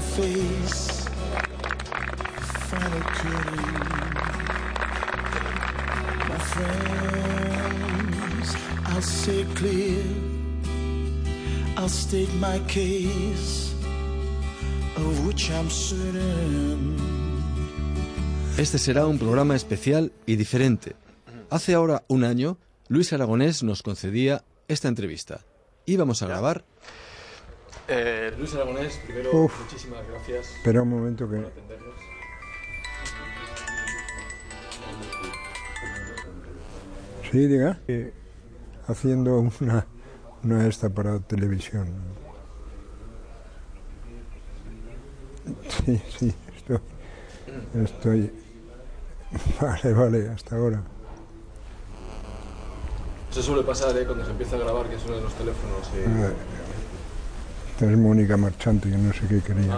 face, find it curing. My friends, I'll say clear, I'll state my case, of which I'm certain. Este será un programa especial y diferente. Hace ahora un año, Luis Aragonés nos concedía esta entrevista. Íbamos a grabar. Luis Aragonés, primero, muchísimas gracias. Espera un momento que... por atendernos. Sí, diga. Haciendo una esta para televisión. Sí, estoy... Vale, hasta ahora. Eso suele pasar, cuando se empieza a grabar, que suenan los teléfonos. Esta es Mónica Marchante, yo no sé qué quería.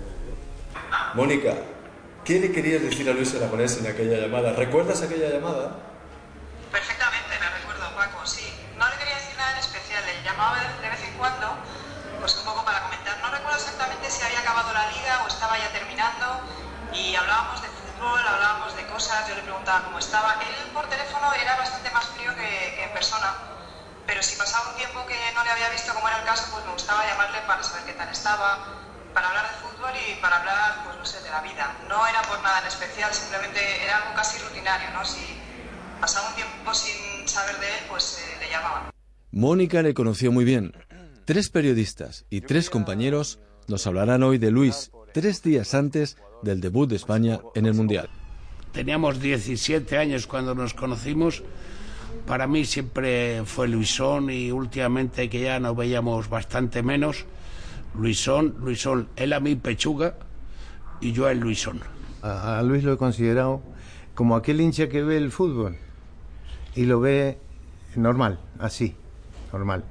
Mónica, ¿qué le querías decir a Luis Aragonés en aquella llamada? ¿Recuerdas aquella llamada? Perfectamente, la recuerdo, Paco, sí. No le quería decir nada en especial, le llamaba de vez en cuando, pues un poco para comentar. No recuerdo exactamente si había acabado la liga o estaba ya terminando, y hablábamos de fútbol, hablábamos de cosas, yo le preguntaba cómo estaba. Él por teléfono era bastante más frío que en persona, pero si pasaba un tiempo que no le había visto, como era el caso, pues me gustaba llamarle para saber qué tal estaba, para hablar de fútbol y para hablar, pues no sé, de la vida. No era por nada en especial, simplemente era algo casi rutinario, ¿no? Si pasaba un tiempo sin saber de él, pues le llamaba. Mónica le conoció muy bien. 3 periodistas y 3 compañeros nos hablarán hoy de Luis, 3 días antes del debut de España en el Mundial. Teníamos 17 años cuando nos conocimos. Para mí siempre fue Luisón, y últimamente que ya nos veíamos bastante menos, Luisón, él a mí Pechuga y yo a él Luisón. A Luis lo he considerado como aquel hincha que ve el fútbol y lo ve normal, así, normal.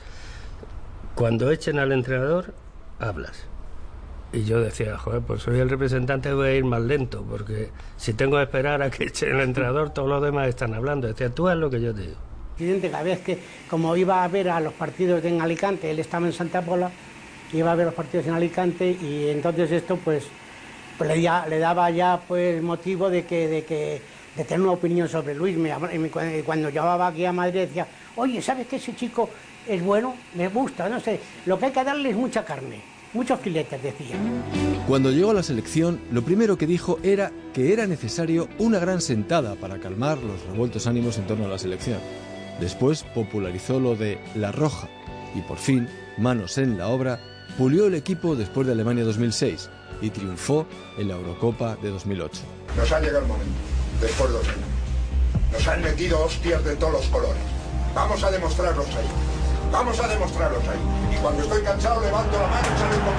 Cuando echen al entrenador, hablas. Y yo decía, joder, pues soy el representante, voy a ir más lento, porque si tengo que esperar a que echen el entrenador, todos los demás están hablando. Decía, tú haz lo que yo te digo. Presidente, cada vez que, como iba a ver a los partidos en Alicante, él estaba en Santa Pola, iba a ver los partidos en Alicante, y entonces esto pues le daba ya pues motivo de tener una opinión sobre Luis. Cuando llamaba aquí a Madrid decía, oye, ¿sabes que ese chico es bueno? Me gusta, no sé, lo que hay que darle es mucha carne. Muchos filetes, decía. Cuando llegó a la selección, lo primero que dijo era que era necesario una gran sentada para calmar los revueltos ánimos en torno a la selección. Después popularizó lo de la roja y por fin, manos en la obra, pulió el equipo después de Alemania 2006 y triunfó en la Eurocopa de 2008. Nos ha llegado el momento, después de 2 años. Nos han metido hostias de todos los colores. Vamos a demostrarlos ahí. Vamos a demostrarlos ahí. Y cuando estoy cansado levanto la mano y salgo con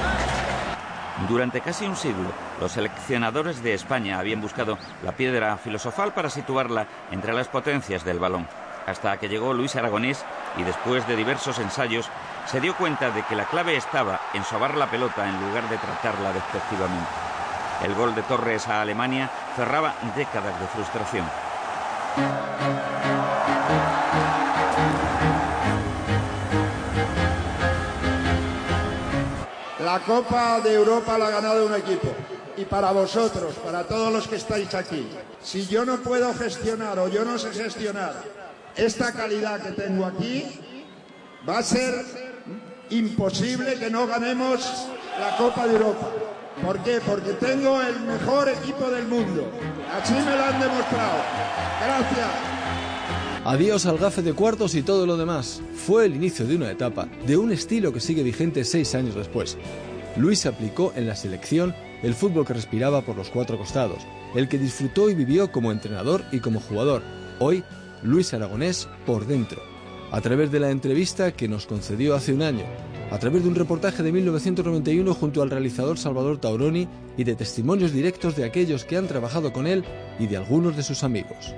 país. Durante casi un siglo, los seleccionadores de España habían buscado la piedra filosofal para situarla entre las potencias del balón, hasta que llegó Luis Aragonés y después de diversos ensayos se dio cuenta de que la clave estaba en sobar la pelota en lugar de tratarla despectivamente. El gol de Torres a Alemania cerraba décadas de frustración. La Copa de Europa la ha ganado un equipo. Y para vosotros, para todos los que estáis aquí, si yo no puedo gestionar o yo no sé gestionar esta calidad que tengo aquí, va a ser imposible que no ganemos la Copa de Europa. ¿Por qué? Porque tengo el mejor equipo del mundo. Así me lo han demostrado. Gracias. Adiós al gafe de cuartos y todo lo demás. Fue el inicio de una etapa, de un estilo que sigue vigente 6 años después. Luis aplicó en la selección el fútbol que respiraba por los 4 costados, el que disfrutó y vivió como entrenador y como jugador. Hoy, Luis Aragonés por dentro. A través de la entrevista que nos concedió hace un año, a través de un reportaje de 1991 junto al realizador Salvador Tauroni y de testimonios directos de aquellos que han trabajado con él y de algunos de sus amigos.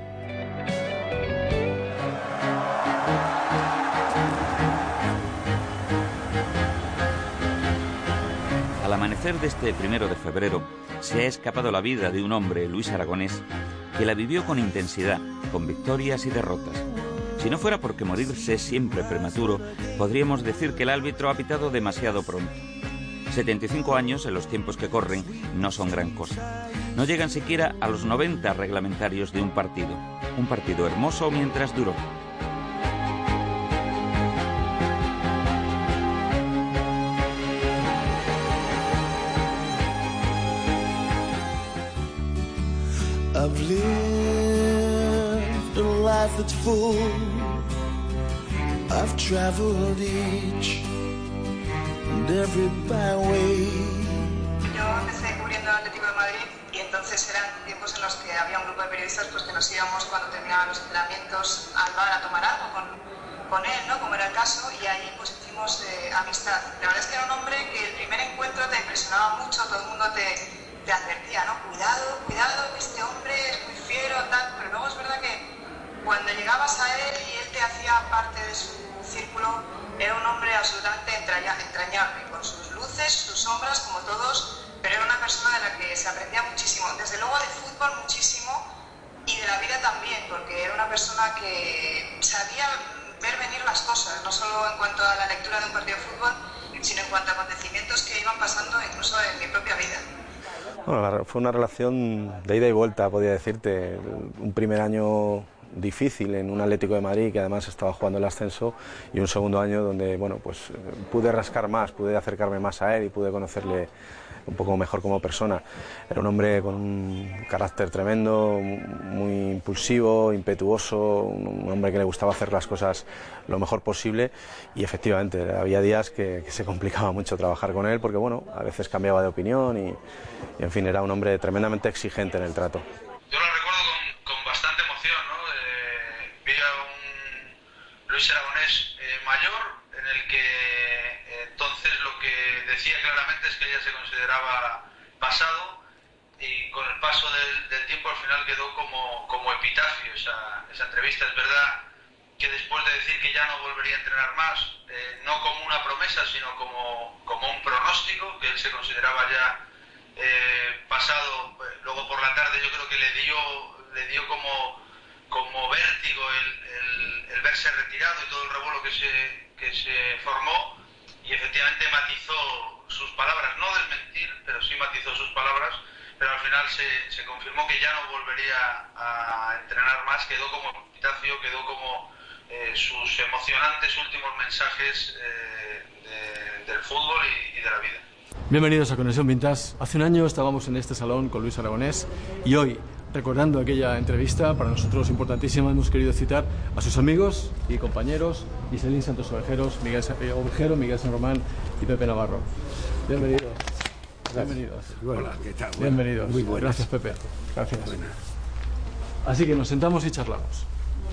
Al amanecer de este 1 de febrero se ha escapado la vida de un hombre, Luis Aragonés, que la vivió con intensidad, con victorias y derrotas. Si no fuera porque morirse es siempre prematuro, podríamos decir que el árbitro ha pitado demasiado pronto. 75 años, en los tiempos que corren, no son gran cosa. No llegan siquiera a los 90 reglamentarios de un partido. Un partido hermoso mientras duró. I've lived a life that's full. I've traveled each and every byway. Yo empecé cubriendo el Atlético de Madrid y entonces eran tiempos en los que había un grupo de periodistas pues que nos íbamos cuando terminaban los entrenamientos al bar a tomar algo con él, ¿no? Como era el caso, y ahí pues hicimos amistad. La verdad es que era un hombre que el primer encuentro te impresionaba mucho, todo el mundo te advertía, ¿no? Cuidado, que este hombre es muy fiero, tal, pero luego es verdad que cuando llegabas a él y él te hacía parte de su círculo, era un hombre absolutamente entrañable, con sus luces, sus sombras, como todos, pero era una persona de la que se aprendía muchísimo, desde luego de fútbol muchísimo y de la vida también, porque era una persona que sabía ver venir las cosas, no solo en cuanto a la lectura de un partido de fútbol, sino en cuanto a acontecimientos que iban pasando incluso en mi propia vida. Bueno, fue una relación de ida y vuelta, podría decirte. Un primer año difícil en un Atlético de Madrid que además estaba jugando el ascenso, y un segundo año donde bueno, pues pude rascar más, pude acercarme más a él y pude conocerle un poco mejor como persona. Era un hombre con un carácter tremendo, muy impulsivo, impetuoso, un hombre que le gustaba hacer las cosas lo mejor posible, y efectivamente había días que se complicaba mucho trabajar con él porque bueno, a veces cambiaba de opinión y en fin, era un hombre tremendamente exigente en el trato. Yo lo recuerdo con bastante emoción, ¿no? Vi a un Luis Aragonés mayor, en el que entonces lo que decía claramente es que ya se consideraba pasado, y con el paso del tiempo al final quedó como epitafio esa entrevista. Es verdad que después de decir que ya no volvería a entrenar más, no como una promesa sino como un pronóstico, que él se consideraba ya pasado, luego por la tarde yo creo que le dio como vértigo el verse retirado y todo el revuelo que se formó, y efectivamente matizó sus palabras, no desmentir, pero sí matizó sus palabras, pero al final se confirmó que ya no volvería a entrenar más, quedó como epitafio, quedó como sus emocionantes últimos mensajes del fútbol y de la vida. Bienvenidos a Conexión Vintage. Hace un año estábamos en este salón con Luis Aragonés y hoy, recordando aquella entrevista, para nosotros importantísima, hemos querido citar a sus amigos y compañeros Iselín Santos Ovejeros, Miguel San Román y Pepe Navarro. Bienvenidos. Bienvenidos. Hola, ¿qué tal? Bienvenidos. Muy buenas. Gracias, Pepe. Gracias. Así que nos sentamos y charlamos.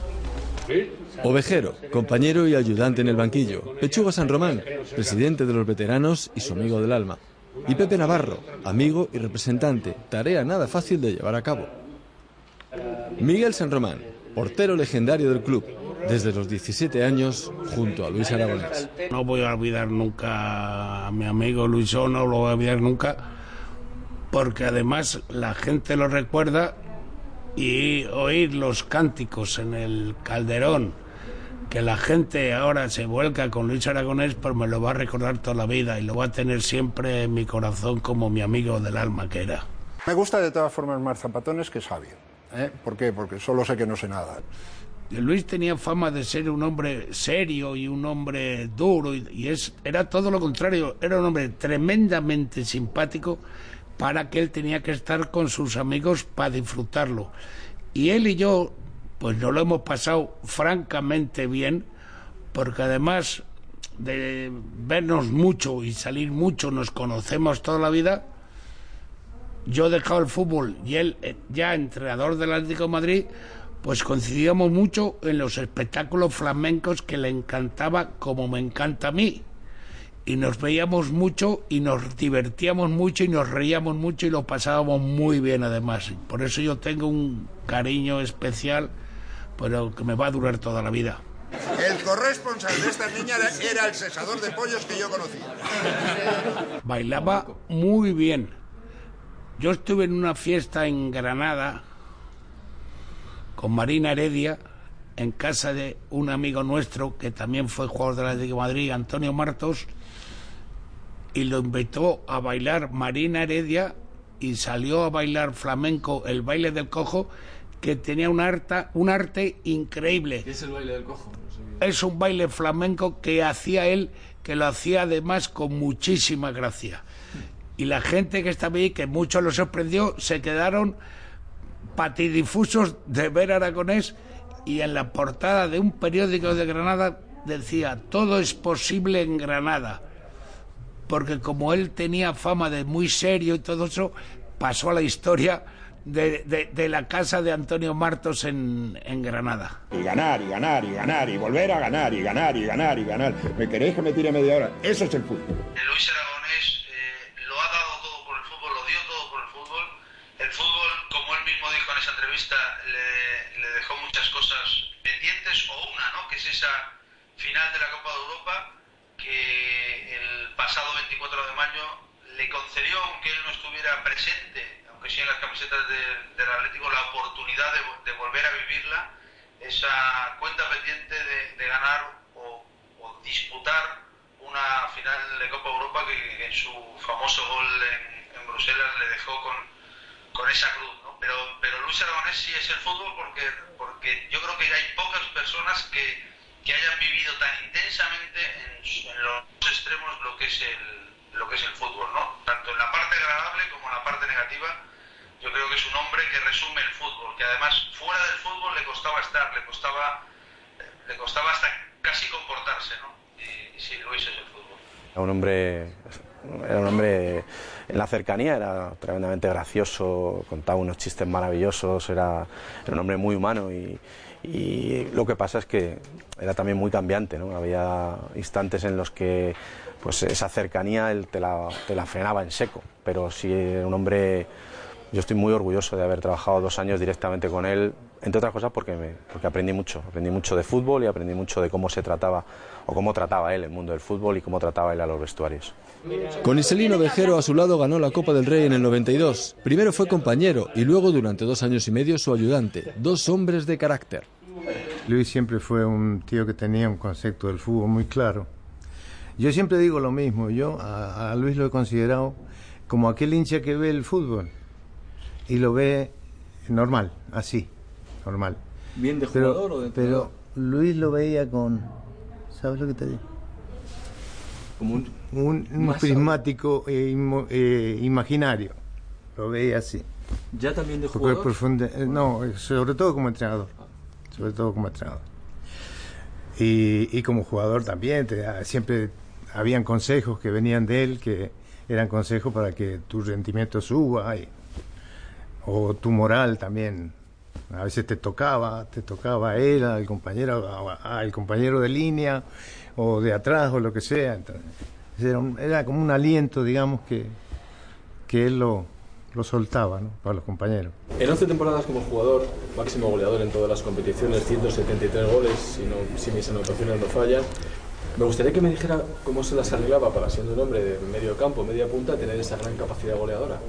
Ovejero, compañero y ayudante en el banquillo. Pechuga San Román, presidente de los veteranos y su amigo del alma. Y Pepe Navarro, amigo y representante, tarea nada fácil de llevar a cabo. Miguel San Román, portero legendario del club, desde los 17 años, junto a Luis Aragonés. No voy a olvidar nunca a mi amigo Luisón, no lo voy a olvidar nunca, porque además la gente lo recuerda, y oír los cánticos en el Calderón, que la gente ahora se vuelca con Luis Aragonés, pues me lo va a recordar toda la vida y lo va a tener siempre en mi corazón como mi amigo del alma que era. Me gusta de todas formas más Zapatones que Sabio. ¿Por qué? Porque solo sé que no sé nada. Luis tenía fama de ser un hombre serio y un hombre duro, era todo lo contrario, era un hombre tremendamente simpático, para que él tenía que estar con sus amigos para disfrutarlo. Y él y yo, pues nos lo hemos pasado francamente bien, porque además de vernos mucho y salir mucho, nos conocemos toda la vida. Yo he dejado el fútbol y él, ya entrenador del Atlético de Madrid, pues coincidíamos mucho en los espectáculos flamencos que le encantaba, como me encanta a mí. Y nos veíamos mucho y nos divertíamos mucho y nos reíamos mucho y lo pasábamos muy bien además. Por eso yo tengo un cariño especial, pero que me va a durar toda la vida. El corresponsal de esta niña era el cesador de pollos que yo conocía. Bailaba muy bien. Yo estuve en una fiesta en Granada con Marina Heredia, en casa de un amigo nuestro que también fue jugador del Atlético de Madrid, Antonio Martos, y lo invitó a bailar Marina Heredia y salió a bailar flamenco, el baile del cojo, que tenía un arte increíble. ¿Qué es el baile del cojo? Es un baile flamenco que hacía él, que lo hacía además con muchísima gracia. Y la gente que estaba ahí, que mucho lo sorprendió, se quedaron patidifusos de ver a Aragonés, y en la portada de un periódico de Granada decía: todo es posible en Granada, porque como él tenía fama de muy serio y todo eso, pasó a la historia de la casa de Antonio Martos en Granada. Y ganar, y ganar, y ganar, y volver a ganar, y ganar, y ganar, y ganar. ¿Me queréis que me tire media hora? Eso es el fútbol. Luis Aragonés lo ha dado todo por el fútbol, lo dio todo por el fútbol. El fútbol, como él mismo dijo en esa entrevista, le dejó muchas cosas pendientes, o una, ¿no?, que es esa final de la Copa de Europa, que el pasado 24 de mayo le concedió, aunque él no estuviera presente, aunque sí en las camisetas del Atlético, la oportunidad de volver a vivirla, esa cuenta pendiente de ganar o disputar una final de Copa Europa que en su famoso gol en Bruselas le dejó con esa cruz, ¿no? Pero Luis Aragonés sí es el fútbol, porque yo creo que hay pocas personas que hayan vivido tan intensamente en los extremos lo que es el fútbol, ¿no? Tanto en la parte agradable como en la parte negativa. Yo creo que es un hombre que resume el fútbol, que además fuera del fútbol le costaba estar, le costaba hasta casi comportarse, ¿no? Y sí, Luis es el fútbol. Era un hombre en la cercanía, era tremendamente gracioso, contaba unos chistes maravillosos, era un hombre muy humano, y lo que pasa es que era también muy cambiante, ¿no? Había instantes en los que pues esa cercanía él te la frenaba en seco, pero sí era un hombre. Yo estoy muy orgulloso de haber trabajado 2 años directamente con él, entre otras cosas porque aprendí mucho de fútbol, y aprendí mucho de cómo se trataba, o cómo trataba él el mundo del fútbol, y cómo trataba él a los vestuarios. Con Iselino Vejero a su lado ganó la Copa del Rey en el 92. Primero fue compañero y luego durante 2 años y medio su ayudante. 2 hombres de carácter. Luis siempre fue un tío que tenía un concepto del fútbol muy claro. Yo siempre digo lo mismo, yo a Luis lo he considerado como aquel hincha que ve el fútbol y lo ve normal, así, normal. ¿Bien de jugador o de entrenador? Pero Luis lo veía con, ¿sabes lo que te digo? Como un prismático imaginario, lo veía así. ¿Ya también de jugador? No, sobre todo como entrenador, y como jugador también, siempre habían consejos que venían de él, que eran consejos para que tu rendimiento suba, o tu moral también. A veces te tocaba él, al compañero de línea, o de atrás, o lo que sea. Entonces, era como un aliento, digamos, que él lo soltaba, ¿no?, para los compañeros. En 11 temporadas como jugador, máximo goleador en todas las competiciones, 173 goles, si mis anotaciones no fallan. Me gustaría que me dijera cómo se las arreglaba para, siendo un hombre de medio campo, media punta, tener esa gran capacidad goleadora.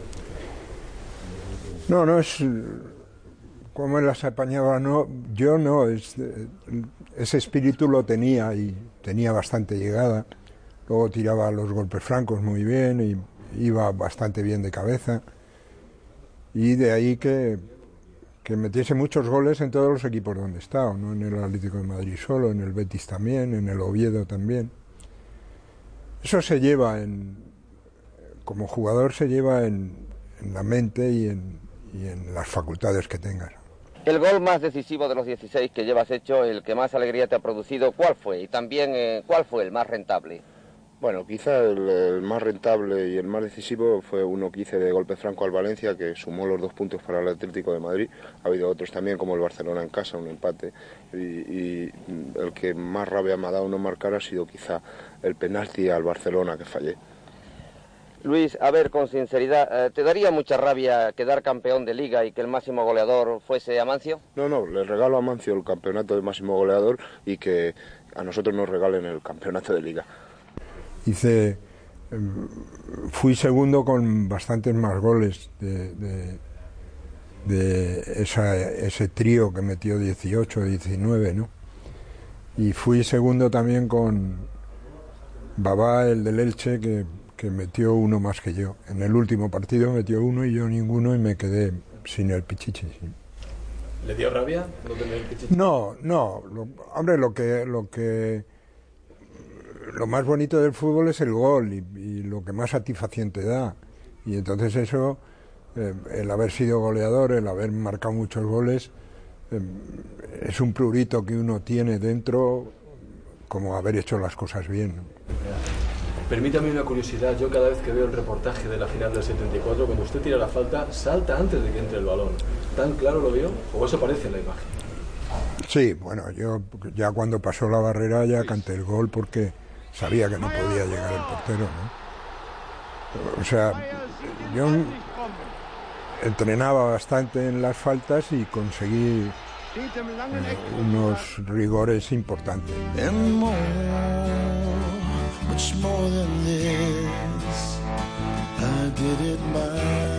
No es como él las apañaba, no, yo no, ese espíritu lo tenía, y tenía bastante llegada. Luego tiraba los golpes francos muy bien y iba bastante bien de cabeza, y de ahí que metiese muchos goles en todos los equipos donde estaba, no en el Atlético de Madrid solo, en el Betis también, en el Oviedo también. Eso se lleva como jugador se lleva en la mente y en las facultades que tengas. El gol más decisivo de los 16 que llevas hecho, el que más alegría te ha producido, ¿cuál fue? Y también, ¿cuál fue el más rentable? Bueno, quizá el más rentable y el más decisivo fue uno que hice de golpe franco al Valencia, que sumó los 2 puntos para el Atlético de Madrid. Ha habido otros también, como el Barcelona en casa, un empate. Y el que más rabia me ha dado no marcar ha sido quizá el penalti al Barcelona que fallé. Luis, a ver, con sinceridad, ¿te daría mucha rabia quedar campeón de Liga y que el máximo goleador fuese Amancio? No, le regalo a Amancio el campeonato de máximo goleador y que a nosotros nos regalen el campeonato de Liga. Fui segundo con bastantes más goles de ese trío que metió 18, 19, ¿no? Y fui segundo también con Babá, el del Elche, que que metió uno más que yo. En el último partido metió uno y yo ninguno, y me quedé sin el Pichichi. Sí. ¿Le dio rabia no tener el Pichichi? No, hombre, lo más bonito del fútbol es el gol y lo que más satisfacción te da. Y entonces eso, el haber sido goleador, el haber marcado muchos goles, es un prurito que uno tiene dentro, como haber hecho las cosas bien. Permítame una curiosidad, yo cada vez que veo el reportaje de la final del 74, cuando usted tira la falta, salta antes de que entre el balón. ¿Tan claro lo vio o eso aparece en la imagen? Sí, bueno, yo ya cuando pasó la barrera ya canté el gol porque sabía que no podía llegar el portero, ¿no? O sea, yo entrenaba bastante en las faltas y conseguí unos rigores importantes. Much more than this, I did it my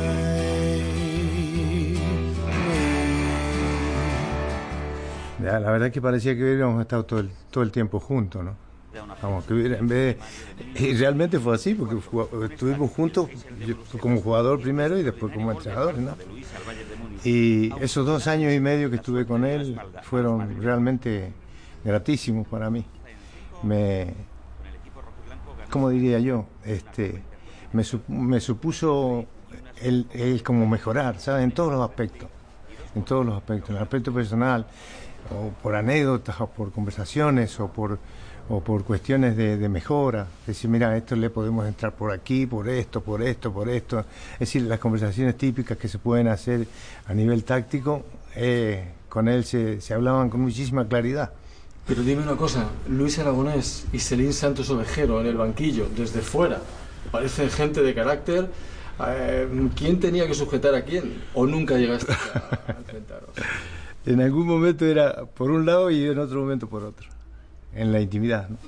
way. La verdad es que parecía que hubiéramos estado todo el tiempo juntos, ¿no? Vamos, que hubiera, en vez de, y realmente fue así, porque estuvimos juntos, yo como jugador primero y después como entrenador, ¿no? Y esos 2 años y medio que estuve con él fueron realmente gratísimos para mí. ¿Cómo diría yo? Me supuso el como mejorar, ¿sabes? En todos los aspectos, en el aspecto personal, o por anécdotas, o por conversaciones, o por cuestiones de mejora. Es decir, mira, esto le podemos entrar por aquí, por esto. Es decir, las conversaciones típicas que se pueden hacer a nivel táctico, con él se hablaban con muchísima claridad. Pero dime una cosa, Luis Aragonés y Celín Santos Ovejero en el banquillo, desde fuera, parecen gente de carácter. ¿Quién tenía que sujetar a quién? ¿O nunca llegaste a enfrentaros? En algún momento era por un lado y en otro momento por otro, en la intimidad, ¿no?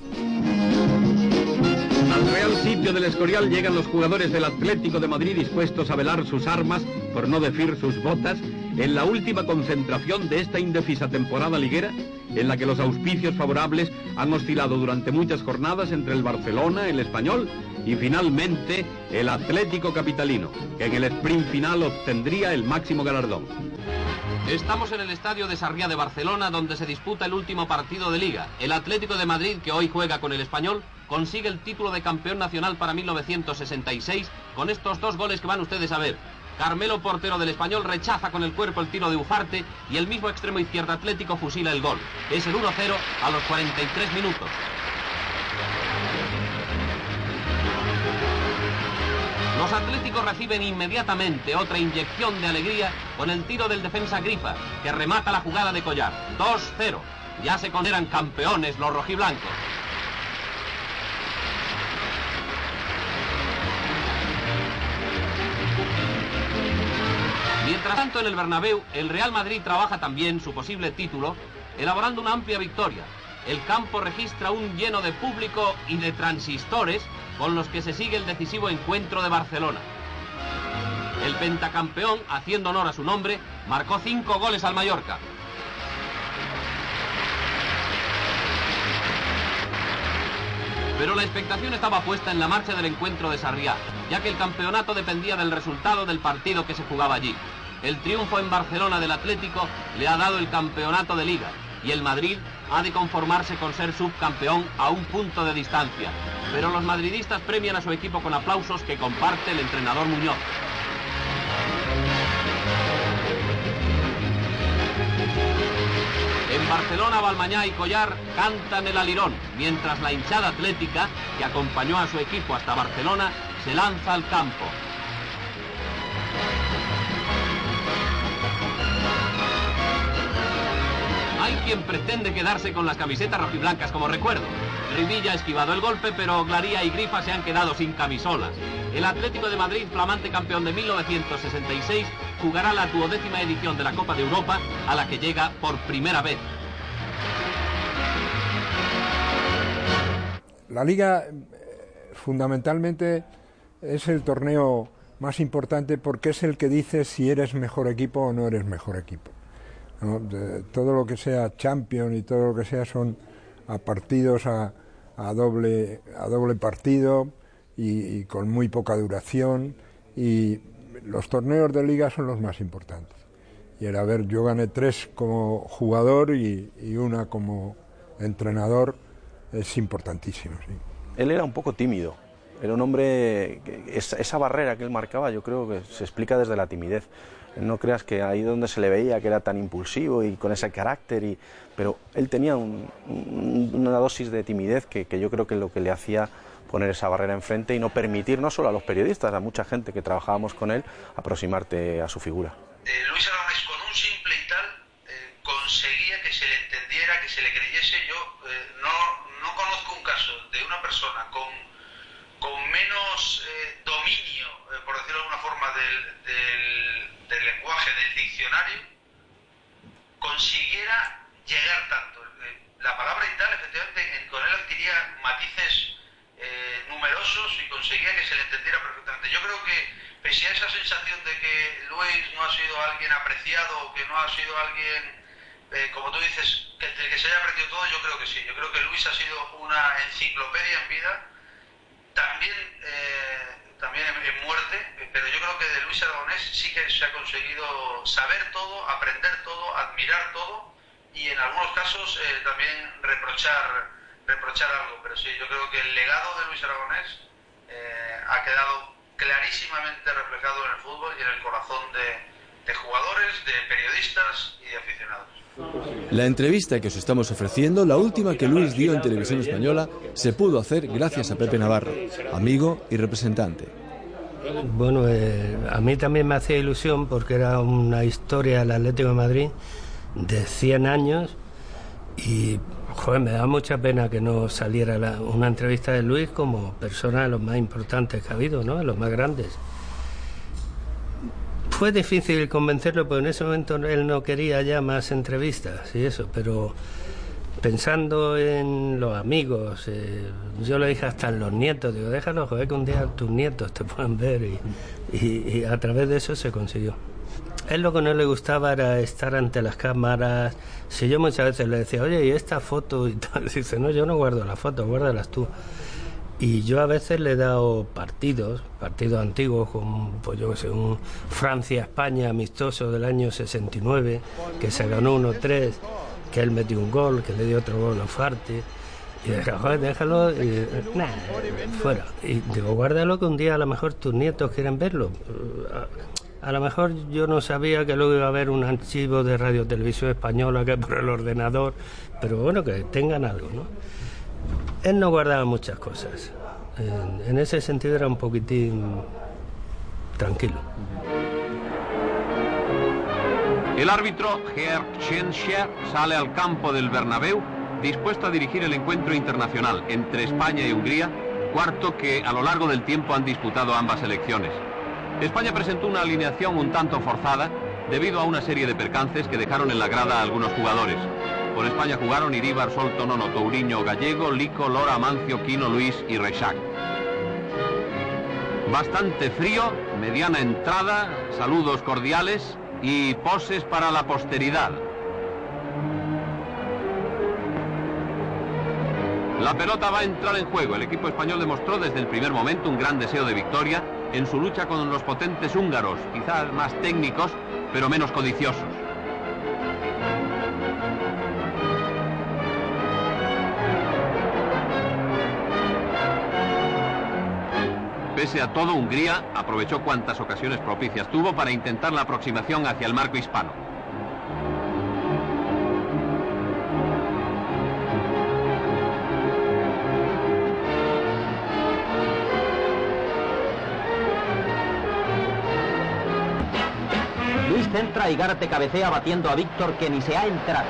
Al Real Sitio del Escorial llegan los jugadores del Atlético de Madrid dispuestos a velar sus armas, por no decir sus botas, en la última concentración de esta indecisa temporada liguera, en la que los auspicios favorables han oscilado durante muchas jornadas entre el Barcelona, el Español y finalmente el Atlético Capitalino, que en el sprint final obtendría el máximo galardón. Estamos en el estadio de Sarriá de Barcelona, donde se disputa el último partido de Liga. El Atlético de Madrid, que hoy juega con el Español, consigue el título de campeón nacional para 1966 con estos 2 goles que van ustedes a ver. Carmelo, portero del Español, rechaza con el cuerpo el tiro de Ufarte y el mismo extremo izquierdo Atlético fusila el gol. Es el 1-0 a los 43 minutos. Los atléticos reciben inmediatamente otra inyección de alegría con el tiro del defensa Grifa, que remata la jugada de Collar. 2-0. Ya se consideran campeones los rojiblancos. Mientras tanto, en el Bernabéu, el Real Madrid trabaja también su posible título, elaborando una amplia victoria. El campo registra un lleno de público y de transistores con los que se sigue el decisivo encuentro de Barcelona. El pentacampeón, haciendo honor a su nombre, marcó 5 goles al Mallorca. Pero la expectación estaba puesta en la marcha del encuentro de Sarriá, ya que el campeonato dependía del resultado del partido que se jugaba allí. El triunfo en Barcelona del Atlético le ha dado el campeonato de Liga, y el Madrid ha de conformarse con ser subcampeón a un punto de distancia. Pero los madridistas premian a su equipo con aplausos que comparte el entrenador Muñoz. En Barcelona, Balmañá y Collar cantan el alirón, mientras la hinchada atlética, que acompañó a su equipo hasta Barcelona, se lanza al campo. Hay quien pretende quedarse con las camisetas rojiblancas como recuerdo. Rivilla ha esquivado el golpe, pero Glaría y Grifa se han quedado sin camisolas. El Atlético de Madrid, flamante campeón de 1966, jugará la 12ª edición de la Copa de Europa, a la que llega por primera vez. La Liga, fundamentalmente, es el torneo más importante porque es el que dice si eres mejor equipo o no eres mejor equipo, ¿no? Todo lo que sea Champions y todo lo que sea son a partidos a doble partido, y con muy poca duración, y los torneos de liga son los más importantes. Y era, ver, yo gané 3 como jugador y una como entrenador, es importantísimo, sí. Él era un poco tímido, era un hombre, esa barrera que él marcaba yo creo que se explica desde la timidez. No creas que ahí donde se le veía que era tan impulsivo y con ese carácter, pero él tenía una dosis de timidez que yo creo que es lo que le hacía poner esa barrera enfrente y no permitir, no solo a los periodistas, a mucha gente que trabajábamos con él, aproximarte a su figura. Luis Aragonés, con un simple y tal, conseguía que se le entendiera, que se le creyese. Yo no conozco un caso de una persona con menos dominio, por decirlo de alguna forma, del lenguaje, del diccionario, consiguiera llegar tanto. La palabra y tal, efectivamente, con él adquiría matices numerosos y conseguía que se le entendiera perfectamente. Yo creo que, pese a esa sensación de que Luis no ha sido alguien apreciado, que no ha sido alguien, como tú dices, que se haya aprendido todo, yo creo que sí. Yo creo que Luis ha sido una enciclopedia en vida, también en muerte, pero yo creo que de Luis Aragonés sí que se ha conseguido saber todo, aprender todo, admirar todo y en algunos casos también reprochar algo. Pero sí, yo creo que el legado de Luis Aragonés ha quedado clarísimamente reflejado en el fútbol y en el corazón de jugadores, de periodistas y de aficionados. La entrevista que os estamos ofreciendo, la última que Luis dio en Televisión Española, se pudo hacer gracias a Pepe Navarro, amigo y representante. Bueno, a mí también me hacía ilusión porque era una historia del Atlético de Madrid de 100 años y, joder, me da mucha pena que no saliera una entrevista de Luis como persona de los más importantes que ha habido, ¿no? De los más grandes. Fue difícil convencerlo, porque en ese momento él no quería ya más entrevistas y eso, pero pensando en los amigos, yo le dije hasta en los nietos, digo, déjalo, joder, que un día tus nietos te puedan ver y a través de eso se consiguió. Él lo que no le gustaba era estar ante las cámaras. Si yo muchas veces le decía, oye, ¿y esta foto? Y tal, dice, no, yo no guardo las fotos, guárdalas tú. Y yo a veces le he dado partidos antiguos, como pues yo que sé, un Francia-España amistoso del año 69, que se ganó 1-3, que él metió un gol, que le dio otro gol a Ufarte. Y dije, joder, déjalo, y fuera. Y digo, guárdalo que un día a lo mejor tus nietos quieren verlo. A lo mejor yo no sabía que luego iba a haber un archivo de Radio Televisión Española que por el ordenador, pero bueno, que tengan algo, ¿no? Él no guardaba muchas cosas. En ese sentido era un poquitín tranquilo. El árbitro Gerd Schenscher sale al campo del Bernabéu dispuesto a dirigir el encuentro internacional entre España y Hungría, cuarto que a lo largo del tiempo han disputado ambas selecciones. España presentó una alineación un tanto forzada debido a una serie de percances que dejaron en la grada a algunos jugadores. Por España jugaron Iríbar, Solto, Nono, Touriño, Gallego, Lico, Lora, Amancio, Quino, Luis y Reixac. Bastante frío, mediana entrada, saludos cordiales y poses para la posteridad. La pelota va a entrar en juego. El equipo español demostró desde el primer momento un gran deseo de victoria en su lucha con los potentes húngaros, quizás más técnicos, pero menos codiciosos. Pese a todo, Hungría aprovechó cuantas ocasiones propicias tuvo para intentar la aproximación hacia el marco hispano. Luis centra y Gárate cabecea batiendo a Víctor, que ni se ha enterado.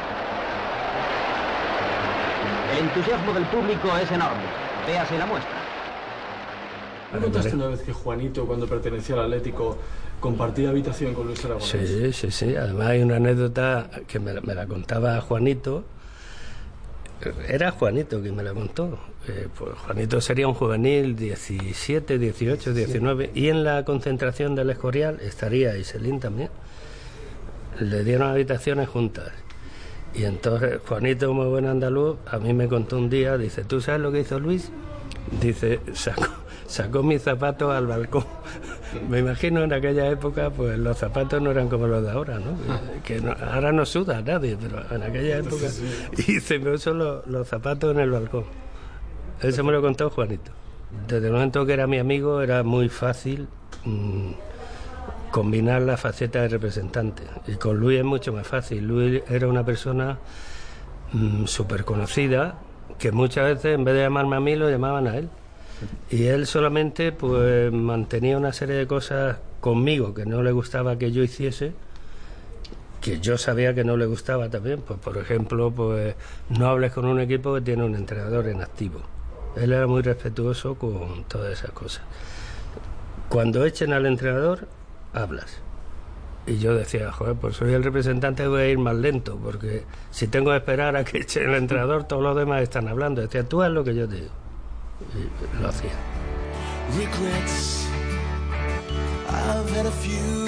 El entusiasmo del público es enorme. Véase la muestra. ¿No notaste una vez que Juanito, cuando pertenecía al Atlético, compartía habitación con Luis Aragonés? Sí. Además hay una anécdota que me la contaba Juanito. Era Juanito quien me la contó. Pues Juanito sería un juvenil, 17, 18, 19. Y en la concentración del Escorial estaría Iselín también. Le dieron habitaciones juntas. Y entonces Juanito, como buen andaluz, a mí me contó un día, dice, ¿tú sabes lo que hizo Luis? Dice, sacó mis zapatos al balcón. Me imagino en aquella época, pues los zapatos no eran como los de ahora, ¿no? Que no, ahora no suda nadie, pero en aquella época... Y se me puso los zapatos en el balcón. Eso me lo contó Juanito. Desde el momento que era mi amigo era muy fácil combinar la faceta de representante. Y con Luis es mucho más fácil. Luis era una persona súper conocida, que muchas veces en vez de llamarme a mí lo llamaban a él. Y él solamente pues mantenía una serie de cosas conmigo que no le gustaba que yo hiciese, que yo sabía que no le gustaba también. Pues por ejemplo, pues no hables con un equipo que tiene un entrenador en activo. Él era muy respetuoso con todas esas cosas. Cuando echen al entrenador, hablas. Y yo decía, joder, pues soy el representante, voy a ir más lento, porque si tengo que esperar a que echen el entrenador, todos los demás están hablando. Decía, tú haz lo que yo te digo. Y lo hacía. Regrets, I've had a few,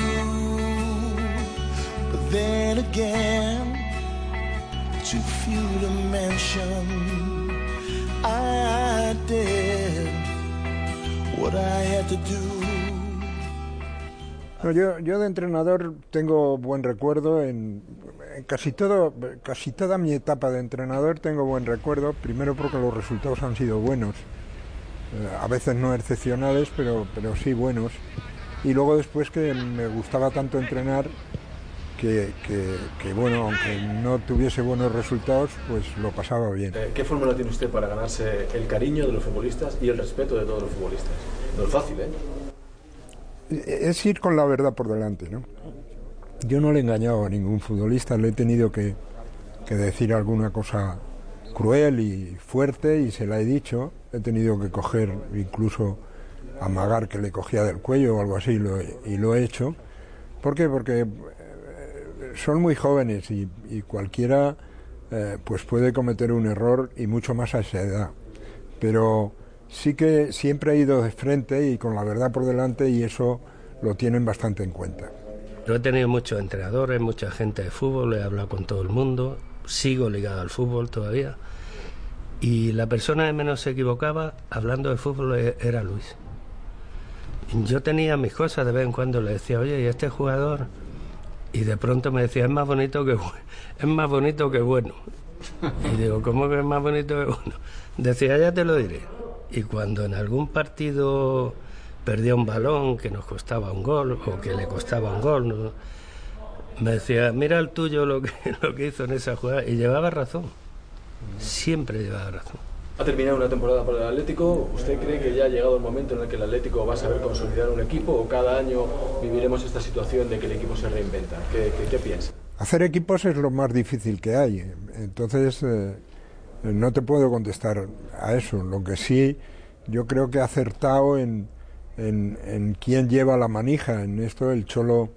but then again, too few to mention. I did what I had to do. No, yo de entrenador tengo buen recuerdo en casi toda mi etapa de entrenador tengo buen recuerdo, primero porque los resultados han sido buenos, a veces no excepcionales, pero sí buenos, y luego después que me gustaba tanto entrenar que bueno, aunque no tuviese buenos resultados, pues lo pasaba bien. ¿Qué fórmula tiene usted para ganarse el cariño de los futbolistas y el respeto de todos los futbolistas? No es fácil, ¿eh? Es ir con la verdad por delante, ¿no? Yo no le he engañado a ningún futbolista, le he tenido que decir alguna cosa cruel y fuerte y se la he dicho. He tenido que coger, incluso amagar que le cogía del cuello o algo así, y lo he hecho. ¿Por qué? Porque son muy jóvenes y cualquiera pues puede cometer un error, y mucho más a esa edad. Pero sí que siempre he ido de frente y con la verdad por delante, y eso lo tienen bastante en cuenta. Yo he tenido muchos entrenadores, mucha gente de fútbol, he hablado con todo el mundo, sigo ligado al fútbol todavía, y la persona que menos se equivocaba hablando de fútbol era Luis. Yo tenía mis cosas, de vez en cuando le decía, oye, ¿y este jugador? Y de pronto me decía, es más bonito que bueno. Y digo, ¿cómo que es más bonito que bueno? Decía, ya te lo diré. Y cuando en algún partido perdía un balón que nos costaba un gol o que le costaba un gol, ¿no?, me decía, mira el tuyo lo que hizo en esa jugada, y llevaba razón, siempre llevaba razón. Ha terminado una temporada para el Atlético. ¿Usted cree que ya ha llegado el momento en el que el Atlético va a saber consolidar un equipo, o cada año viviremos esta situación de que el equipo se reinventa? ¿Qué piensa? Hacer equipos es lo más difícil que hay, entonces no te puedo contestar a eso. Lo que sí, yo creo que ha acertado en quién lleva la manija. En esto el Cholo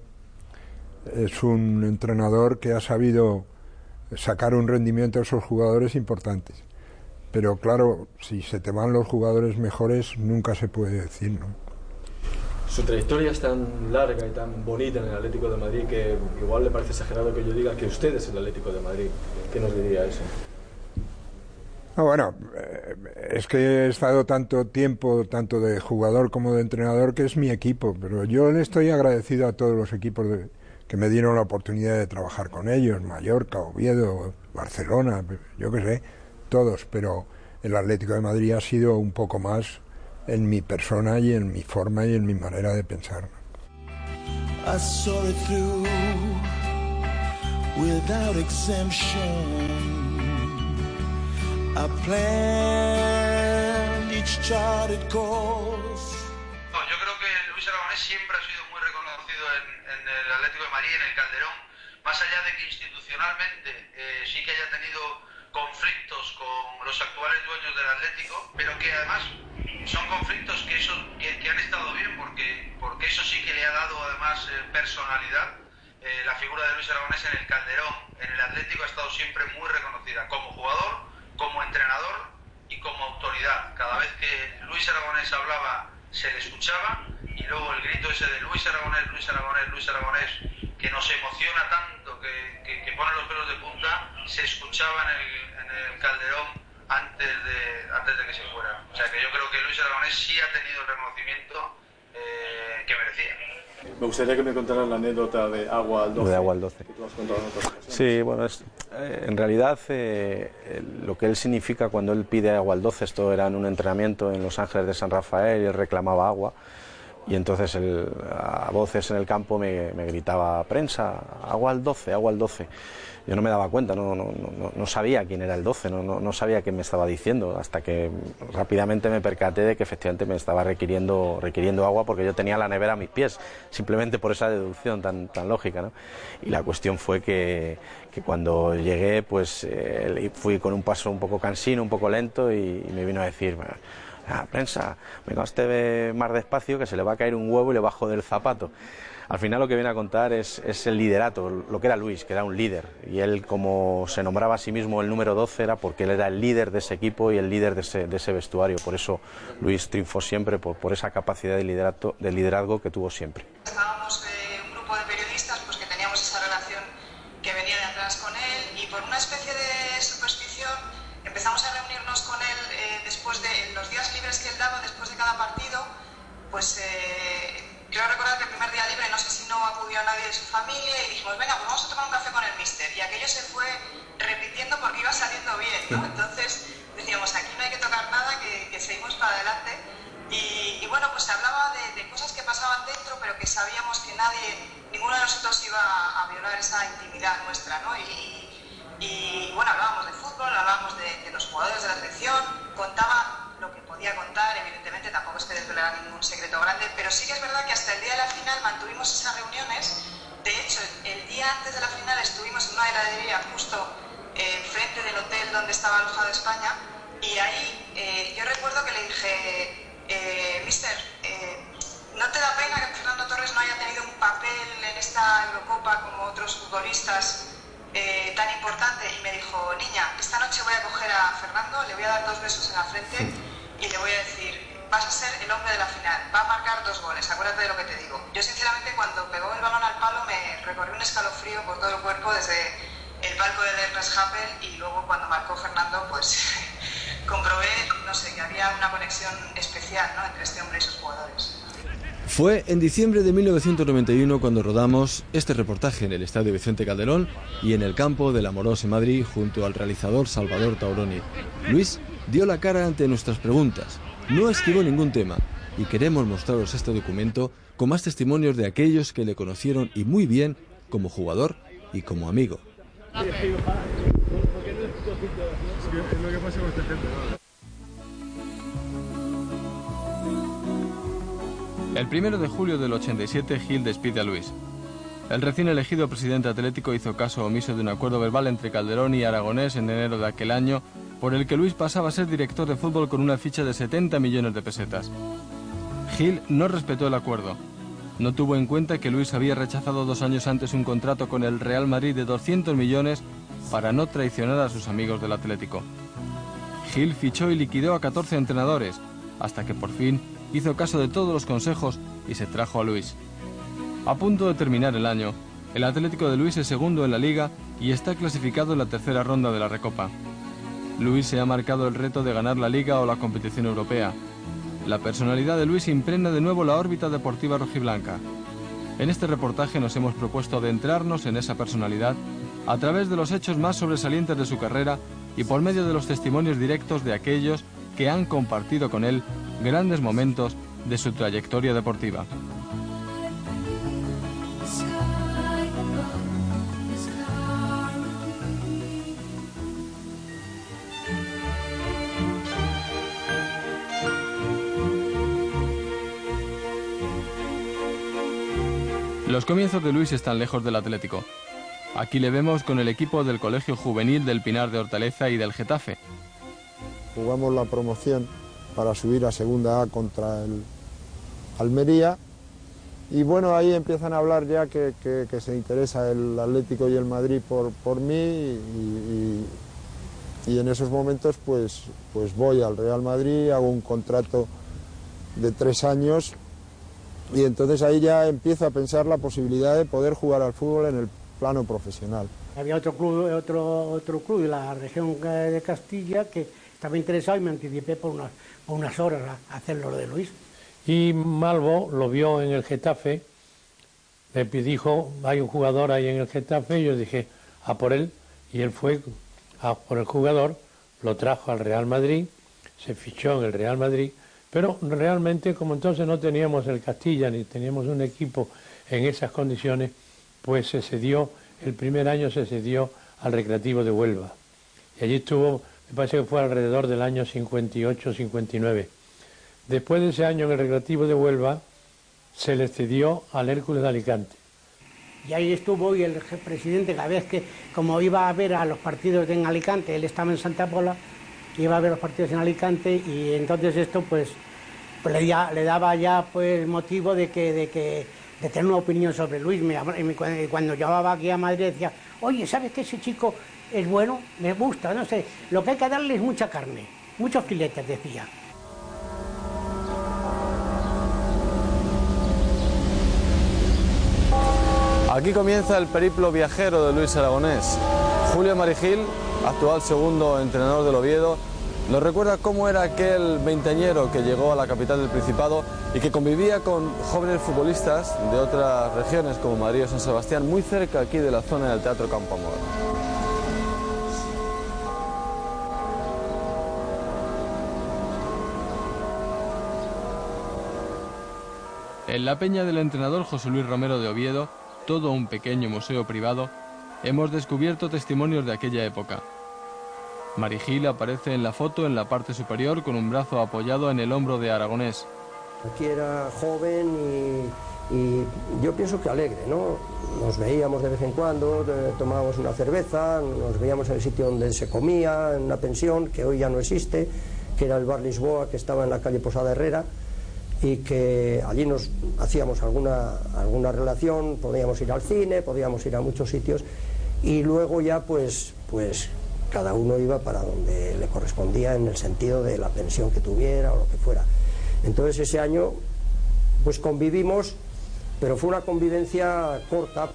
es un entrenador que ha sabido sacar un rendimiento a esos jugadores importantes. Pero claro, si se te van los jugadores mejores, nunca se puede decir, ¿no? Su trayectoria es tan larga y tan bonita en el Atlético de Madrid que igual le parece exagerado que yo diga que usted es el Atlético de Madrid. ¿Qué nos diría eso? No, bueno, es que he estado tanto tiempo, tanto de jugador como de entrenador, que es mi equipo, pero yo le estoy agradecido a todos los equipos que me dieron la oportunidad de trabajar con ellos, Mallorca, Oviedo, Barcelona, yo qué sé, todos, pero el Atlético de Madrid ha sido un poco más en mi persona y en mi forma y en mi manera de pensar. I saw it through without exemption. I planned each charted course. Yo creo que Luis Aragonés siempre ha sido muy reconocido en el Atlético de Madrid, en el Calderón, más allá de que institucionalmente sí que haya tenido conflictos con los actuales dueños del Atlético, pero que además son conflictos que han estado bien, porque eso sí que le ha dado además personalidad. La figura de Luis Aragonés en el Calderón, en el Atlético, ha estado siempre muy reconocida como jugador, como entrenador y como autoridad. Cada vez que Luis Aragonés hablaba se le escuchaba, y luego el grito ese de Luis Aragonés, Luis Aragonés, Luis Aragonés, que nos emociona tanto, que pone los pelos de punta, se escuchaba en el Calderón antes de que se fuera. O sea que yo creo que Luis Aragonés sí ha tenido el reconocimiento que merecía. Me gustaría que me contaras la anécdota de Agua al 12. De Agua al 12. Que tú has contado en otras ocasiones. Sí, bueno, en realidad lo que él significa cuando él pide Agua al 12, esto era en un entrenamiento en Los Ángeles de San Rafael y él reclamaba agua. Y entonces a voces en el campo me gritaba: prensa, agua al 12, agua al 12. Yo no me daba cuenta, no sabía quién era el 12, no sabía qué me estaba diciendo, hasta que rápidamente me percaté de que efectivamente me estaba requiriendo agua, porque yo tenía la nevera a mis pies, simplemente por esa deducción tan lógica, ¿no? Y la cuestión fue que cuando llegué, pues fui con un paso un poco cansino, un poco lento, y me vino a decir: prensa, venga usted más despacio, que se le va a caer un huevo y le bajo del zapato. Al final lo que viene a contar es el liderato, lo que era Luis, que era un líder, y él, como se nombraba a sí mismo el número 12, era porque él era el líder de ese equipo y el líder de ese vestuario. Por eso Luis triunfó siempre, por esa capacidad de liderazgo que tuvo siempre. Estábamos un grupo de periodistas pues que teníamos esa relación que venía de atrás con él, y por una especie de superstición empezamos a reunirnos con él después de los días libres que él daba después de cada partido. Pues quiero recordar que el primer día libre no sé si no acudió a nadie de su familia, y dijimos: venga, pues vamos a tomar un café con el míster, y aquello se fue repitiendo porque iba saliendo bien, ¿no? Entonces decíamos: aquí no hay que tocar nada, que seguimos para adelante. Y bueno, pues se hablaba de cosas que pasaban dentro, pero que sabíamos que ninguno de nosotros iba a violar esa intimidad nuestra, ¿no? Y bueno, hablábamos de fútbol, hablábamos de los jugadores de la selección, contaba lo que podía contar, evidentemente tampoco es que desvelara ningún secreto grande, pero sí que es verdad que hasta el día de la final mantuvimos esas reuniones. De hecho, el día antes de la final estuvimos en una heladería justo enfrente del hotel donde estaba alojado España, y ahí yo recuerdo que le dije: mister, ¿no te da pena que Fernando Torres no haya tenido un papel en esta Eurocopa como otros futbolistas tan importante? Y me dijo: niña, esta noche voy a coger a Fernando, le voy a dar 2 besos en la frente y le voy a decir: vas a ser el hombre de la final, va a marcar 2 goles, acuérdate de lo que te digo. Yo sinceramente, cuando pegó el balón al palo, me recorrió un escalofrío por todo el cuerpo, desde el palco de Ernest Happel, y luego cuando marcó Fernando, pues comprobé, no sé, que había una conexión especial, ¿no?, entre este hombre y sus jugadores. Fue en diciembre de 1991 cuando rodamos este reportaje en el Estadio Vicente Calderón y en el campo del Amorós en Madrid, junto al realizador Salvador Tauroni. Luis dio la cara ante nuestras preguntas, no esquivó ningún tema, y queremos mostraros este documento con más testimonios de aquellos que le conocieron, y muy bien, como jugador y como amigo. El 1 de julio del 87, Gil despide a Luis. El recién elegido presidente atlético hizo caso omiso de un acuerdo verbal entre Calderón y Aragonés en enero de aquel año, por el que Luis pasaba a ser director de fútbol con una ficha de 70 millones de pesetas. Gil no respetó el acuerdo. No tuvo en cuenta que Luis había rechazado 2 años antes un contrato con el Real Madrid de 200 millones para no traicionar a sus amigos del Atlético. Gil fichó y liquidó a 14 entrenadores, hasta que por fin hizo caso de todos los consejos y se trajo a Luis. A punto de terminar el año, el Atlético de Luis es segundo en la Liga y está clasificado en la tercera ronda de la Recopa. Luis se ha marcado el reto de ganar la Liga o la competición europea. La personalidad de Luis impregna de nuevo la órbita deportiva rojiblanca. En este reportaje nos hemos propuesto adentrarnos en esa personalidad a través de los hechos más sobresalientes de su carrera y por medio de los testimonios directos de aquellos que han compartido con él grandes momentos de su trayectoria deportiva. Los comienzos de Luis están lejos del Atlético. Aquí le vemos con el equipo del Colegio Juvenil del Pinar de Hortaleza y del Getafe. Jugamos la promoción para subir a Segunda A contra el Almería, y bueno, ahí empiezan a hablar ya que se interesa el Atlético y el Madrid por mí, y en esos momentos pues voy al Real Madrid, hago un contrato de 3 años, y entonces ahí ya empiezo a pensar la posibilidad de poder jugar al fútbol en el plano profesional. Había otro club de la región de Castilla que estaba interesado y me anticipé por unas horas a hacerlo lo de Luis. Y Malvo lo vio en el Getafe, me dijo, hay un jugador ahí en el Getafe, y yo dije, a por él, y él fue a por el jugador, lo trajo al Real Madrid, se fichó en el Real Madrid, pero realmente como entonces no teníamos el Castilla ni teníamos un equipo en esas condiciones, pues se cedió, el primer año se cedió al Recreativo de Huelva. Y allí estuvo, me parece que fue alrededor del año 58-59. Después de ese año en el Recreativo de Huelva, se le cedió al Hércules de Alicante. Y ahí estuvo, y el presidente, cada vez que, como iba a ver a los partidos en Alicante, él estaba en Santa Pola, iba a ver los partidos en Alicante, y entonces esto pues le daba ya pues motivo de tener una opinión sobre Luis. Cuando llamaba aquí a Madrid decía, oye, ¿sabes que ese chico es bueno? Me gusta, no sé, lo que hay que darle es mucha carne, muchos filetes, decía. Aquí comienza el periplo viajero de Luis Aragonés. Julio Marigil, actual segundo entrenador del Oviedo, nos recuerda cómo era aquel veinteañero que llegó a la capital del Principado y que convivía con jóvenes futbolistas de otras regiones como Madrid o San Sebastián, muy cerca aquí de la zona del Teatro Campo Amor. En la peña del entrenador José Luis Romero de Oviedo, todo un pequeño museo privado, hemos descubierto testimonios de aquella época. Marigil aparece en la foto en la parte superior con un brazo apoyado en el hombro de Aragonés. Aquí era joven y yo pienso que alegre, ¿no? Nos veíamos de vez en cuando, tomábamos una cerveza, nos veíamos en el sitio donde se comía, en una pensión que hoy ya no existe, que era el Bar Lisboa, que estaba en la calle Posada Herrera, y que allí nos hacíamos alguna relación, podíamos ir al cine, podíamos ir a muchos sitios, y luego ya pues cada uno iba para donde le correspondía en el sentido de la pensión que tuviera o lo que fuera. Entonces ese año pues convivimos, pero fue una convivencia corta.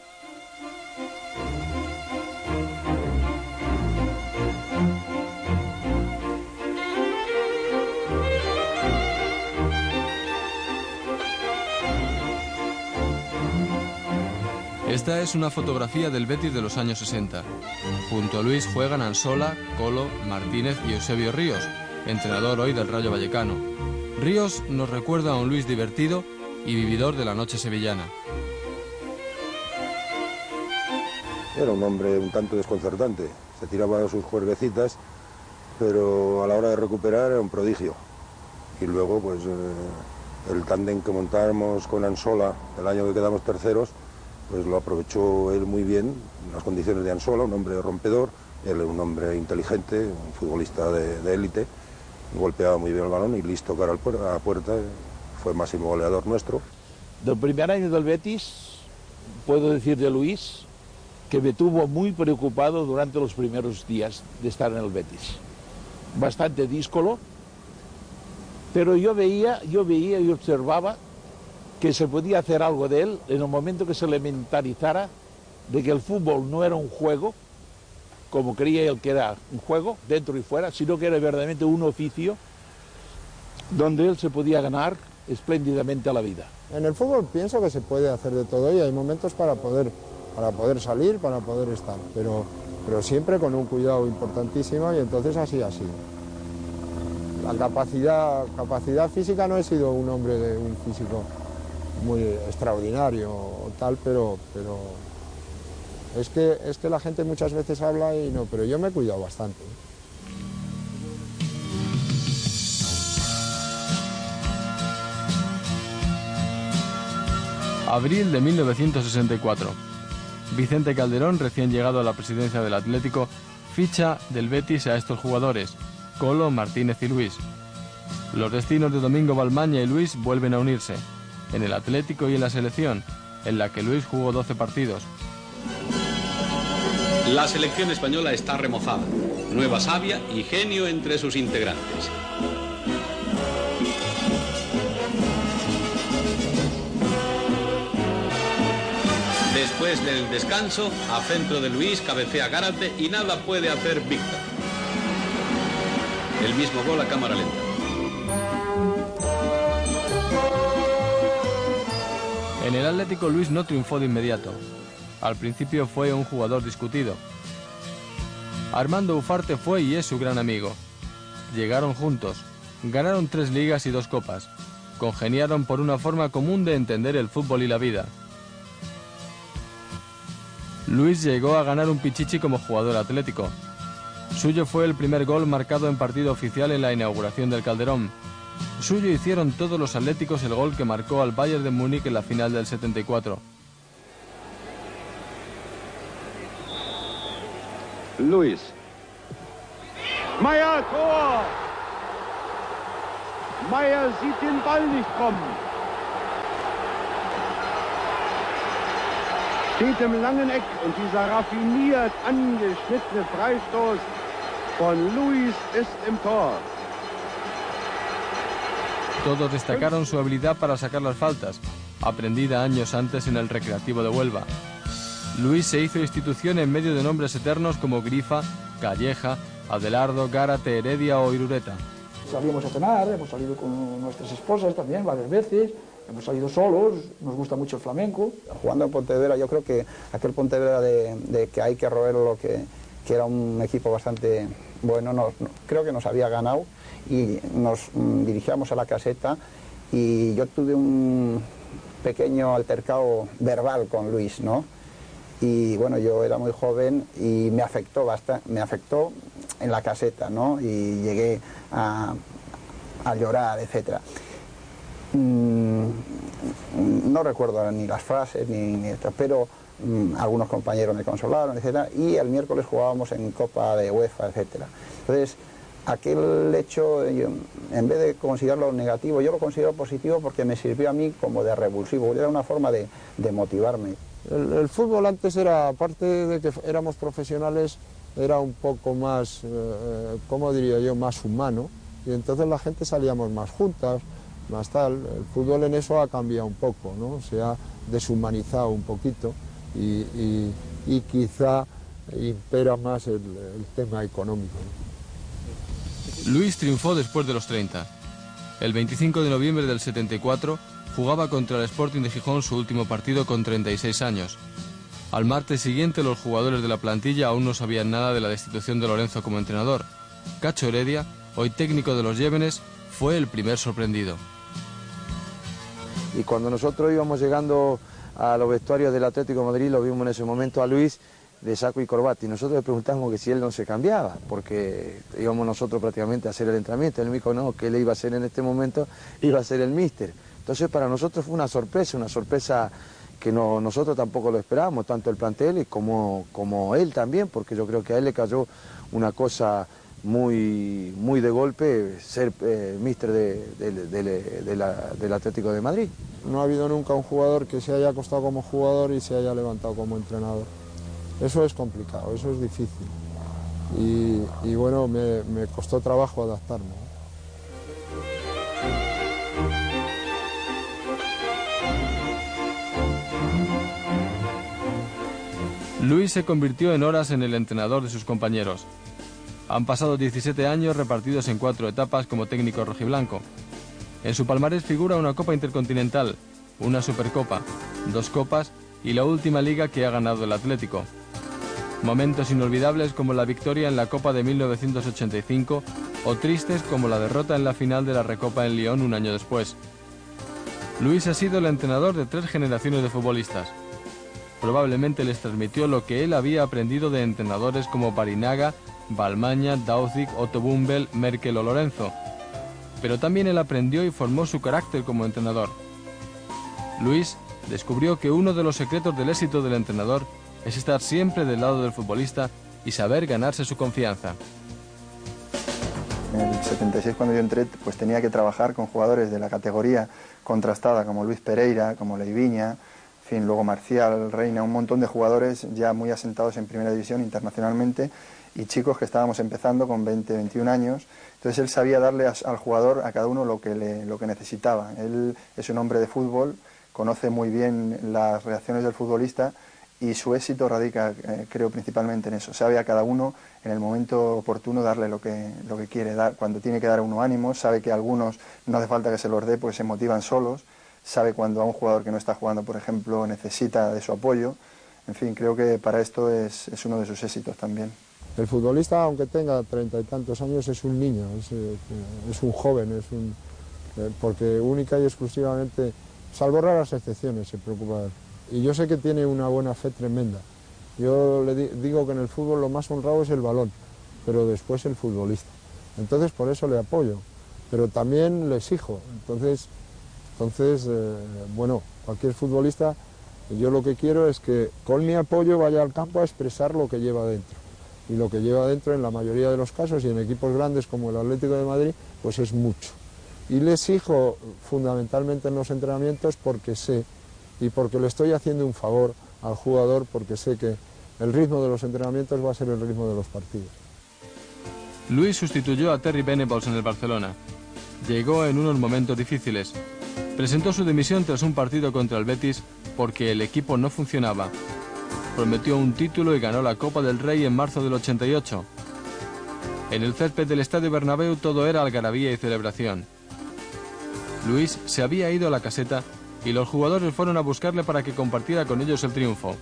Esta es una fotografía del Betis de los años 60. Junto a Luis juegan Ansola, Colo, Martínez y Eusebio Ríos, entrenador hoy del Rayo Vallecano. Ríos nos recuerda a un Luis divertido y vividor de la noche sevillana. Era un hombre un tanto desconcertante, se tiraba sus cuervecitas, pero a la hora de recuperar era un prodigio. Y luego pues el tándem que montáramos con Ansola el año que quedamos terceros, pues lo aprovechó él muy bien, en las condiciones de Ansola, un hombre rompedor, él un hombre inteligente, un futbolista de élite, golpeaba muy bien el balón y listo cara a la puerta, fue máximo goleador nuestro. Del primer año del Betis, puedo decir de Luis, que me tuvo muy preocupado durante los primeros días de estar en el Betis. Bastante díscolo, pero yo veía y observaba que se podía hacer algo de él en el momento que se le mentalizara de que el fútbol no era un juego, como creía él que era un juego, dentro y fuera, sino que era verdaderamente un oficio donde él se podía ganar espléndidamente a la vida. En el fútbol pienso que se puede hacer de todo y hay momentos para poder salir, para poder estar, pero siempre con un cuidado importantísimo, y entonces así ha sido. La capacidad física, no he sido un hombre de un físico muy extraordinario o tal, pero es que la gente muchas veces habla y no, pero yo me he cuidado bastante. Abril de 1964. Vicente Calderón, recién llegado a la presidencia del Atlético, ficha del Betis a estos jugadores, Colo, Martínez y Luis. Los destinos de Domingo Balmaña y Luis vuelven a unirse, en el Atlético y en la selección, en la que Luis jugó 12 partidos. La selección española está remozada, nueva savia y genio entre sus integrantes. Después del descanso, a centro de Luis cabecea Gárate y nada puede hacer Víctor. El mismo gol a cámara lenta. En el Atlético, Luis no triunfó de inmediato. Al principio fue un jugador discutido. Armando Ufarte fue y es su gran amigo. Llegaron juntos, ganaron 3 ligas y 2 copas. Congeniaron por una forma común de entender el fútbol y la vida. Luis llegó a ganar un pichichi como jugador atlético. Suyo fue el primer gol marcado en partido oficial en la inauguración del Calderón. Suyo hicieron todos los atléticos el gol que marcó al Bayern de Múnich en la final del 74. Luis. Meier, Tor! Meier sieht den Ball nicht kommen. Steht im langen Eck und dieser raffiniert angeschnittene Freistoß von Luis ist im Tor. Todos destacaron su habilidad para sacar las faltas, aprendida años antes en el Recreativo de Huelva. Luis se hizo institución en medio de nombres eternos como Grifa, Calleja, Adelardo, Gárate, Heredia o Irureta. Salíamos a cenar, hemos salido con nuestras esposas también varias veces, hemos salido solos, nos gusta mucho el flamenco. Jugando en Pontevedra, yo creo que aquel Pontevedra de que hay que roerlo, que era un equipo bastante bueno, creo que nos había ganado y nos dirigíamos a la caseta y yo tuve un pequeño altercado verbal con Luis, ¿no? Y bueno, yo era muy joven y me afectó bastante, me afectó en la caseta, ¿no? Y llegué a llorar, etc. No recuerdo ni las frases ni esto, pero algunos compañeros me consolaron, etc. Y el miércoles jugábamos en Copa de UEFA, etc. Entonces, aquel hecho, en vez de considerarlo negativo, yo lo considero positivo porque me sirvió a mí como de revulsivo, era una forma de motivarme. El fútbol antes era, aparte de que éramos profesionales, era un poco más, ¿cómo diría yo?, más humano, y entonces la gente salíamos más juntas, más tal. El fútbol en eso ha cambiado un poco, ¿no? Se ha deshumanizado un poquito y quizá impera más el tema económico, ¿no? Luis triunfó después de los 30. El 25 de noviembre del 74 jugaba contra el Sporting de Gijón su último partido con 36 años. Al martes siguiente los jugadores de la plantilla aún no sabían nada de la destitución de Lorenzo como entrenador. Cacho Heredia, hoy técnico de los Llévenes, fue el primer sorprendido. Y cuando nosotros íbamos llegando a los vestuarios del Atlético de Madrid, lo vimos en ese momento a Luis de saco y corbata, y nosotros le preguntamos que si él no se cambiaba, porque íbamos nosotros prácticamente a hacer el entrenamiento. Él me dijo no, que él iba a ser en este momento, iba a ser el míster. Entonces para nosotros fue una sorpresa que nosotros tampoco lo esperábamos, tanto el plantel como él también, porque yo creo que a él le cayó una cosa muy de golpe ser míster del Atlético de Madrid. No ha habido nunca un jugador que se haya acostado como jugador y se haya levantado como entrenador. Eso es complicado, eso es difícil. Y bueno, me costó trabajo adaptarme. Luis se convirtió en horas en el entrenador de sus compañeros. Han pasado 17 años repartidos en 4 etapas como técnico rojiblanco. En su palmarés figura una Copa Intercontinental, una Supercopa, 2 Copas y la última Liga que ha ganado el Atlético. Momentos inolvidables como la victoria en la Copa de 1985 o tristes como la derrota en la final de la Recopa en Lyon un año después. Luis ha sido el entrenador de 3 generaciones de futbolistas. Probablemente les transmitió lo que él había aprendido de entrenadores como Barinaga, Balmaña, Dauzic, Otto Bumbel, Merkel o Lorenzo. Pero también él aprendió y formó su carácter como entrenador. Luis descubrió que uno de los secretos del éxito del entrenador es estar siempre del lado del futbolista y saber ganarse su confianza. En el 76, cuando yo entré, pues tenía que trabajar con jugadores de la categoría contrastada, como Luis Pereira, como Leiviña, en fin, luego Marcial, Reina, un montón de jugadores ya muy asentados en primera división internacionalmente y chicos que estábamos empezando con 20, 21 años. Entonces él sabía darle al jugador, a cada uno, lo que necesitaba. Él es un hombre de fútbol, conoce muy bien las reacciones del futbolista y su éxito radica, creo, principalmente en eso. Sabe a cada uno en el momento oportuno darle lo que quiere dar. Cuando tiene que dar a uno ánimos, sabe que a algunos no hace falta que se los dé porque se motivan solos, sabe cuando a un jugador que no está jugando, por ejemplo, necesita de su apoyo. En fin, creo que para esto es uno de sus éxitos también. El futbolista, aunque tenga 30 y tantos años, es un niño, es un joven, porque única y exclusivamente, salvo raras excepciones, se preocupa de él. Y yo sé que tiene una buena fe tremenda. Yo le digo que en el fútbol lo más honrado es el balón, pero después el futbolista. Entonces por eso le apoyo, pero también le exijo. Entonces bueno, cualquier futbolista, yo lo que quiero es que con mi apoyo vaya al campo a expresar lo que lleva dentro. Y lo que lleva dentro en la mayoría de los casos, y en equipos grandes como el Atlético de Madrid, pues es mucho. Y le exijo fundamentalmente en los entrenamientos porque sé, y porque le estoy haciendo un favor al jugador, porque sé que el ritmo de los entrenamientos va a ser el ritmo de los partidos. Luis sustituyó a Terry Venables en el Barcelona. Llegó en unos momentos difíciles. Presentó su dimisión tras un partido contra el Betis porque el equipo no funcionaba. Prometió un título y ganó la Copa del Rey en marzo del 88. En el césped del Estadio Bernabéu todo era algarabía y celebración. Luis se había ido a la caseta y los jugadores fueron a buscarle para que compartiera con ellos el triunfo.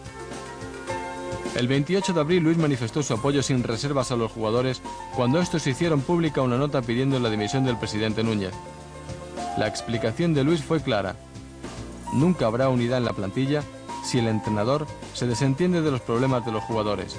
El 28 de abril Luis manifestó su apoyo sin reservas a los jugadores cuando estos hicieron pública una nota pidiendo la dimisión del presidente Núñez. La explicación de Luis fue clara. Nunca habrá unidad en la plantilla si el entrenador se desentiende de los problemas de los jugadores.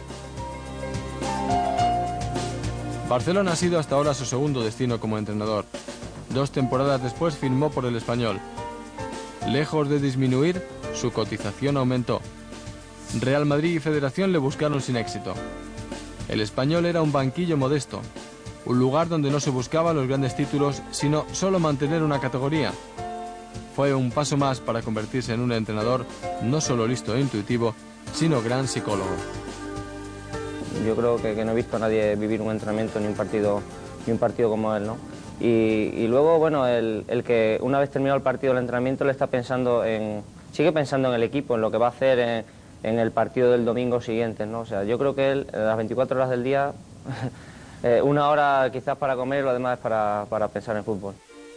Barcelona ha sido hasta ahora su segundo destino como entrenador. 2 temporadas después firmó por el Español. Lejos de disminuir, su cotización aumentó. Real Madrid y Federación le buscaron sin éxito. El Español era un banquillo modesto, un lugar donde no se buscaban los grandes títulos, sino solo mantener una categoría. Fue un paso más para convertirse en un entrenador no solo listo e intuitivo, sino gran psicólogo. Yo creo que no he visto a nadie vivir un entrenamiento ni un partido como él, ¿no? Y luego, bueno, el que una vez terminado el partido, el entrenamiento, le está pensando sigue pensando en el equipo, en lo que va a hacer en el partido del domingo siguiente, ¿no? O sea, yo creo que él, las 24 horas del día, 1 hora quizás para comer y lo demás es para pensar en fútbol.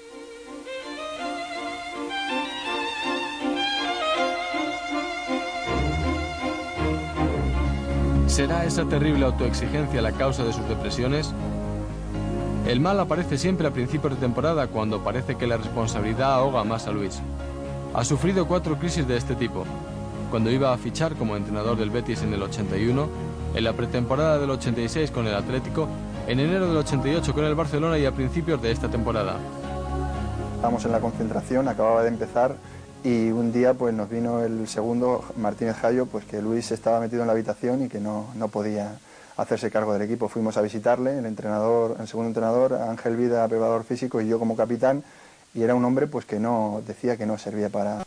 ¿Será esa terrible autoexigencia la causa de sus depresiones? El mal aparece siempre a principios de temporada, cuando parece que la responsabilidad ahoga más a Luis. Ha sufrido 4 crisis de este tipo. Cuando iba a fichar como entrenador del Betis en el 81, en la pretemporada del 86 con el Atlético, en enero del 88 con el Barcelona y a principios de esta temporada. Estábamos en la concentración, acababa de empezar, y un día pues nos vino el segundo, Martínez Jayo, pues que Luis estaba metido en la habitación y que no podía hacerse cargo del equipo. Fuimos a visitarle, el segundo entrenador, Ángel Vida, preparador físico, y yo como capitán, y era un hombre pues que decía que no servía para...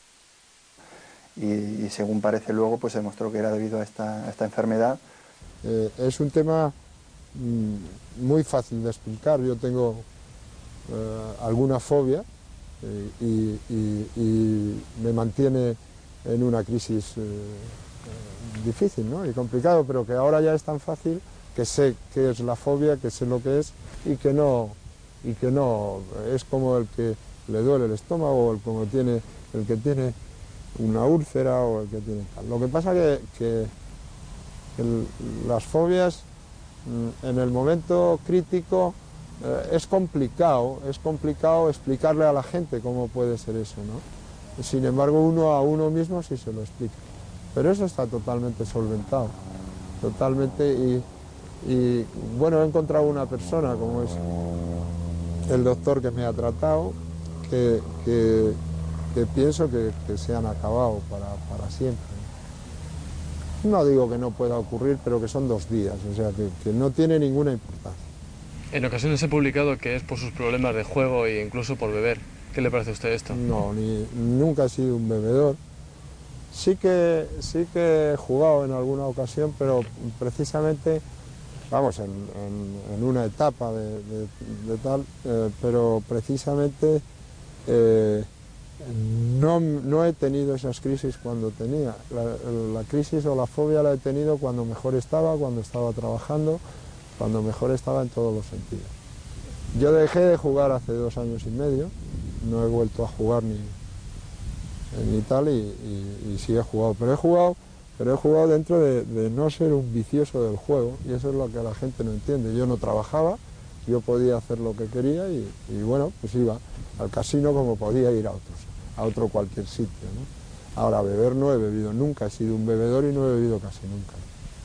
Y según parece luego, pues se demostró que era debido a esta enfermedad. Es un tema muy fácil de explicar. Yo tengo alguna fobia y me mantiene en una crisis difícil, ¿no? Y complicado, pero que ahora ya es tan fácil que sé qué es la fobia, que sé lo que es y que no es como el que le duele el estómago o el que tiene una úlcera o el que tiene tal. Lo que pasa que las fobias en el momento crítico es complicado explicarle a la gente cómo puede ser eso, ¿no? Sin embargo, uno a uno mismo sí se lo explica. Pero eso está totalmente solventado, totalmente, y bueno, he encontrado una persona como es el doctor que me ha tratado, que pienso que se han acabado para siempre. No digo que no pueda ocurrir, pero que son 2 días, o sea, que no tiene ninguna importancia. En ocasiones he publicado que es por sus problemas de juego e incluso por beber. ¿Qué le parece a usted esto? No, nunca he sido un bebedor. Sí que he jugado en alguna ocasión, pero precisamente, vamos, en una etapa de tal, pero precisamente No he tenido esas crisis cuando tenía. La crisis o la fobia la he tenido cuando mejor estaba, cuando estaba trabajando, cuando mejor estaba en todos los sentidos. Yo dejé de jugar hace 2 años y medio, no he vuelto a jugar ni tal y sí he jugado, pero he jugado dentro de no ser un vicioso del juego, y eso es lo que la gente no entiende. Yo no trabajaba, yo podía hacer lo que quería y bueno, pues iba al casino como podía ir a otro cualquier sitio, ¿no? Ahora, beber no he bebido nunca, he sido un bebedor y no he bebido casi nunca.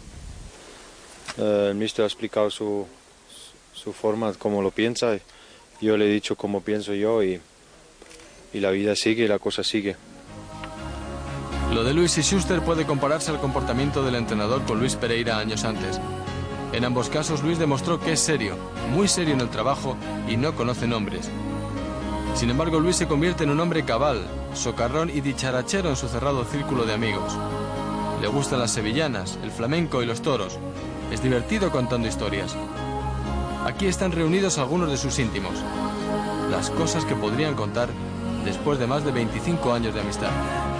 El míster ha explicado su forma, cómo lo piensa, yo le he dicho cómo pienso yo y la vida sigue y la cosa sigue. Lo de Luis y Schuster puede compararse al comportamiento del entrenador con Luis Pereira años antes. En ambos casos, Luis demostró que es serio, muy serio en el trabajo y no conoce nombres. Sin embargo, Luis se convierte en un hombre cabal, socarrón y dicharachero en su cerrado círculo de amigos. Le gustan las sevillanas, el flamenco y los toros. Es divertido contando historias. Aquí están reunidos algunos de sus íntimos. Las cosas que podrían contar después de más de 25 años de amistad.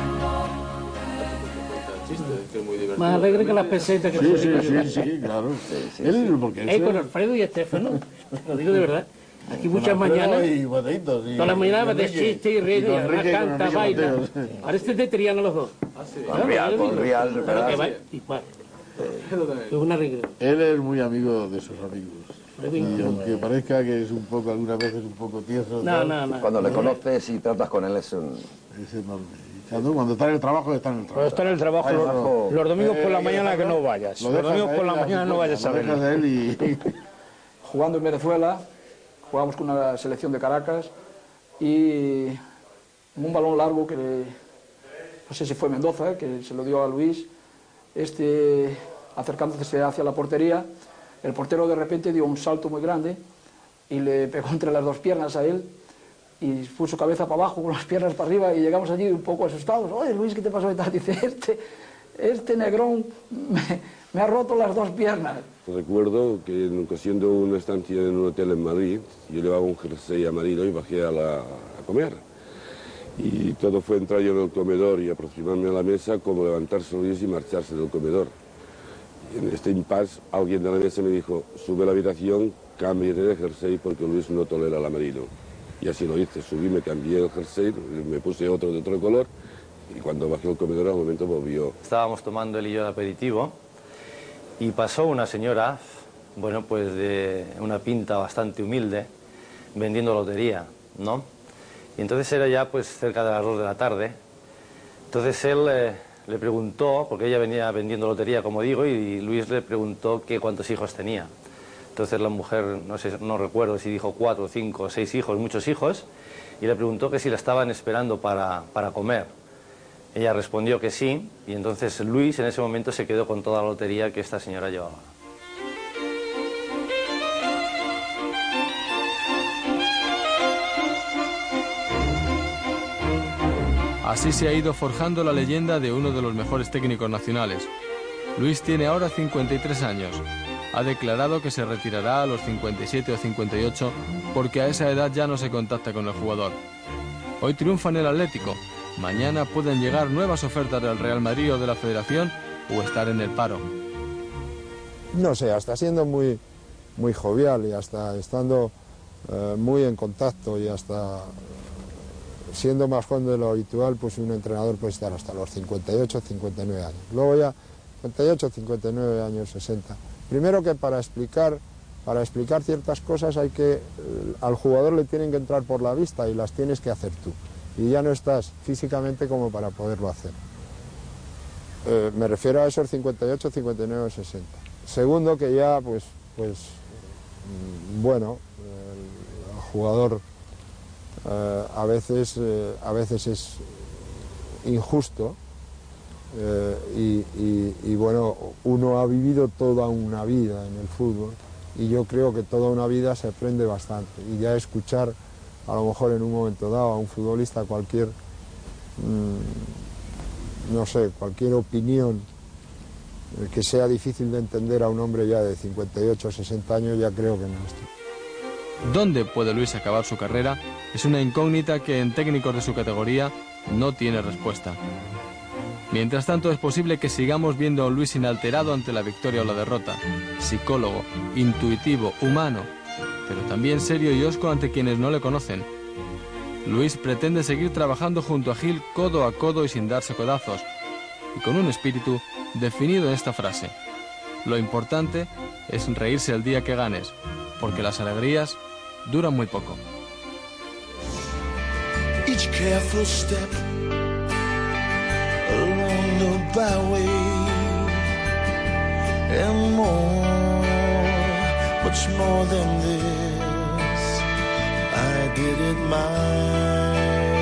Más alegre que las pesetas que sí, claro. Él, porque con Alfredo y Estefano, lo digo de verdad. Aquí muchas mañanas, todas las mañanas de chiste y reír, canta, baila. Ahora este es de Triana los dos. Con Rial, ¿verdad? Es una alegría. Él es muy amigo de sus amigos. Y aunque parezca que es un poco, algunas veces un poco tieso. No. Cuando le conoces y tratas con él es enorme. Cuando está en el trabajo, está en el trabajo. Cuando está en el trabajo, los domingos por la mañana que no vayas. Los domingos por la mañana no vayas a verlo. Jugando en Venezuela, jugamos con una selección de Caracas y en un balón largo que no sé si fue Mendoza, que se lo dio a Luis, acercándose hacia la portería, el portero de repente dio un salto muy grande y le pegó entre las 2 piernas a él y puso cabeza para abajo con las piernas para arriba y llegamos allí un poco asustados. Oye, Luis, ¿qué te pasó? Y tal. Dice, este negrón me ha roto las 2 piernas. Recuerdo que en ocasión de una estancia en un hotel en Madrid, yo llevaba un jersey amarillo y bajé a comer. Y todo fue entrar yo en el comedor y aproximarme a la mesa, como levantarse Luis y marcharse del comedor. Y en este impasse, alguien de la mesa me dijo, sube a la habitación, cámbiate de jersey porque Luis no tolera el amarillo. Y así lo hice, subí, me cambié el jersey, me puse otro de otro color y cuando bajé al comedor al momento volvió. Estábamos tomando él y yo el aperitivo y pasó una señora, bueno, pues de una pinta bastante humilde, vendiendo lotería, ¿no? Y entonces era ya pues cerca de las 2 de la tarde. Entonces él le preguntó, porque ella venía vendiendo lotería, como digo, y Luis le preguntó que cuántos hijos tenía. Entonces la mujer, no recuerdo si dijo 4, 5, 6 hijos, muchos hijos, y le preguntó que si la estaban esperando para comer. Ella respondió que sí, y entonces Luis en ese momento se quedó con toda la lotería que esta señora llevaba. Así se ha ido forjando la leyenda de uno de los mejores técnicos nacionales. Luis tiene ahora 53 años. Ha declarado que se retirará a los 57 o 58 porque a esa edad ya no se contacta con el jugador. Hoy triunfa en el Atlético. Mañana pueden llegar nuevas ofertas del Real Madrid o de la Federación o estar en el paro. No sé, hasta siendo muy jovial y hasta estando muy en contacto y hasta siendo más joven de lo habitual, pues un entrenador puede estar hasta los 58, 59 años. Luego ya 58, 59 años, 60. Primero que para explicar ciertas cosas al jugador le tienen que entrar por la vista y las tienes que hacer tú. Y ya no estás físicamente como para poderlo hacer. Me refiero a esos 58, 59, 60. Segundo que ya, el jugador a veces es injusto. Uno ha vivido toda una vida en el fútbol y yo creo que toda una vida se aprende bastante y ya escuchar a lo mejor en un momento dado a un futbolista cualquier opinión que sea difícil de entender a un hombre ya de 58 o 60 años, ya creo que no. ¿Dónde puede Luis acabar su carrera? Es una incógnita que en técnicos de su categoría no tiene respuesta. Mientras tanto, es posible que sigamos viendo a un Luis inalterado ante la victoria o la derrota, psicólogo, intuitivo, humano, pero también serio y hosco ante quienes no le conocen. Luis pretende seguir trabajando junto a Gil codo a codo y sin darse codazos, y con un espíritu definido en esta frase: lo importante es reírse el día que ganes, porque las alegrías duran muy poco. Each careful step along the byway and more, much more than this, I did it my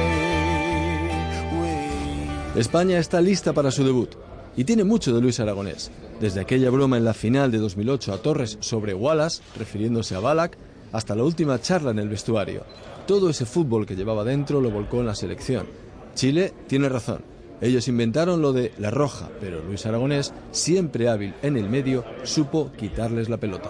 way. España está lista para su debut y tiene mucho de Luis Aragonés. Desde aquella broma en la final de 2008 a Torres sobre Wallace, refiriéndose a Ballack, hasta la última charla en el vestuario. Todo ese fútbol que llevaba dentro lo volcó en la selección. Chile tiene razón. Ellos inventaron lo de la roja, pero Luis Aragonés, siempre hábil en el medio, supo quitarles la pelota.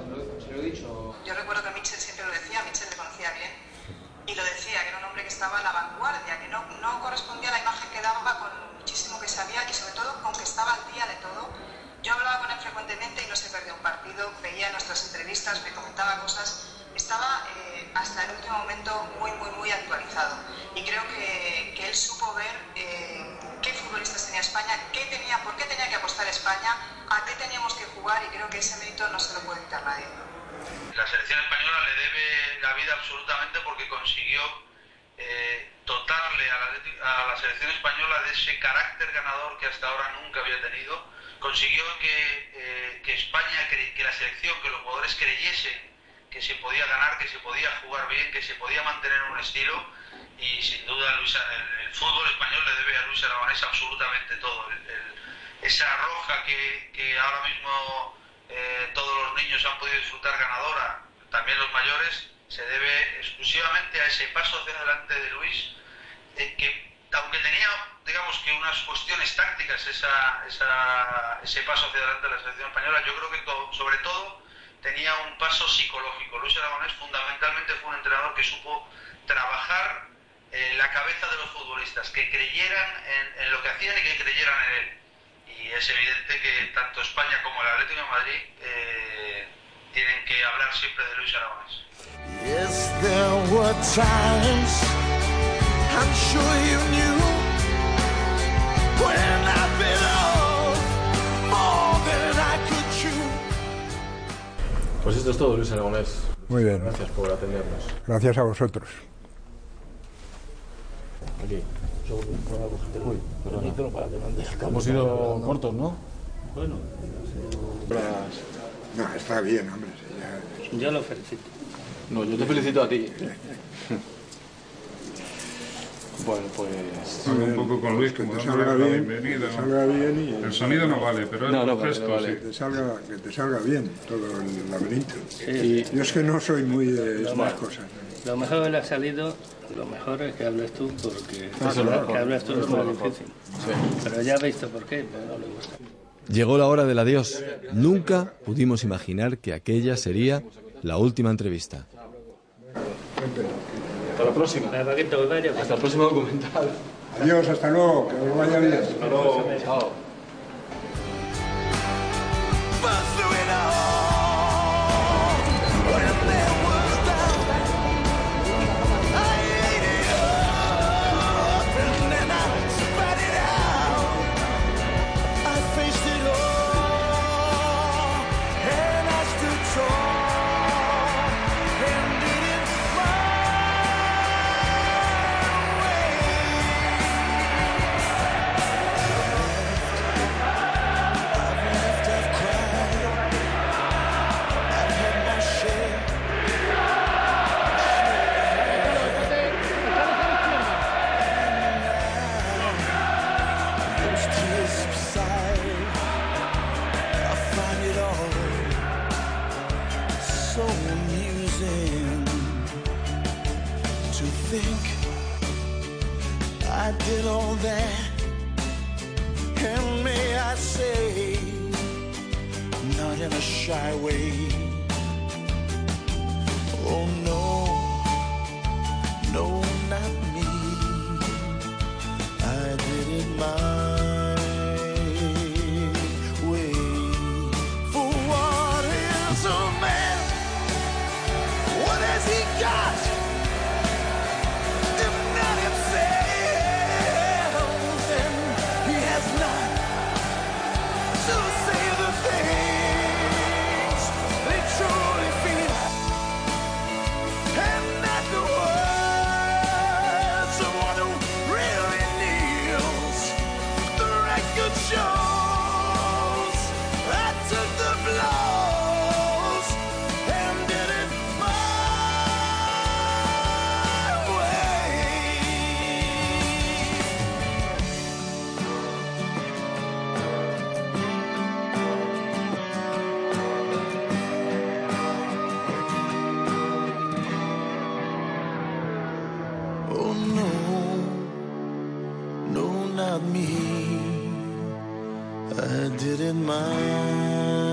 Yo recuerdo que Mitchell siempre lo decía, Mitchell le conocía bien, y lo decía, que era un hombre que estaba a la vanguardia, que no correspondía a la imagen que daba con muchísimo que sabía y sobre todo con que estaba al día de todo. Yo hablaba con él frecuentemente y no se perdía un partido, veía nuestras entrevistas, me comentaba cosas, estaba hasta el último momento muy actualizado. Y creo que él supo ver qué futbolistas tenía España, por qué tenía que apostar España, a qué teníamos que jugar, y creo que ese mérito no se lo puede quitar nadie. La selección española le debe la vida absolutamente porque consiguió dotarle a la selección española de ese carácter ganador que hasta ahora nunca había tenido. Consiguió que España, que la selección, que los jugadores creyesen que se podía ganar, que se podía jugar bien, que se podía mantener un estilo, y sin duda el fútbol español le debe a Luis Aragonés absolutamente todo. Esa roja que ahora mismo todos los niños han podido disfrutar ganadora, también los mayores, se debe exclusivamente a ese paso hacia adelante de Luis, que aunque tenía, digamos, que unas cuestiones tácticas ese paso hacia adelante de la selección española, yo creo que sobre todo tenía un paso psicológico. Luis Aragonés fundamentalmente fue un entrenador que supo trabajar la cabeza de los futbolistas, que creyeran en lo que hacían y que creyeran en él. Y es evidente que tanto España como el Atlético de Madrid tienen que hablar siempre de Luis Aragonés. Yes, there were times I'm sure you knew when I bit off more than I could chew. Pues esto es todo, Luis Aragonés. Muy bien. Gracias por atendernos. Gracias a vosotros. Aquí. Uy, hemos ido cortos, ¿no? Bueno. No, está bien, hombre. Ya... Yo lo felicito. No, yo te felicito a ti. Bueno, pues... Un poco con Luis, como dándole la bienvenida. Que salga bien y... El sonido no vale, pero el gesto vale. sí. Que te salga bien todo el laberinto. Sí. Yo es que no soy muy de estas cosas. Lo mejor que le ha salido, lo mejor es que hables tú, porque que hables tú es muy difícil. Sí. Pero ya he visto por qué, pero no le gusta. Llegó la hora del adiós. Nunca pudimos imaginar que aquella sería la última entrevista. Hasta la próxima. Hasta el próximo documental. Adiós, hasta luego, que os vaya bien. Hasta luego. Chao. I did all that, and may I say, not in a shy way. Oh no, no, not me. I did it my way. For what is a man? What has he got? If not himself, then he has not to say the things they truly feel, and not the words of one who really kneels. The record shows I took the blows and did it my way. Oh no, no, not me. I did it my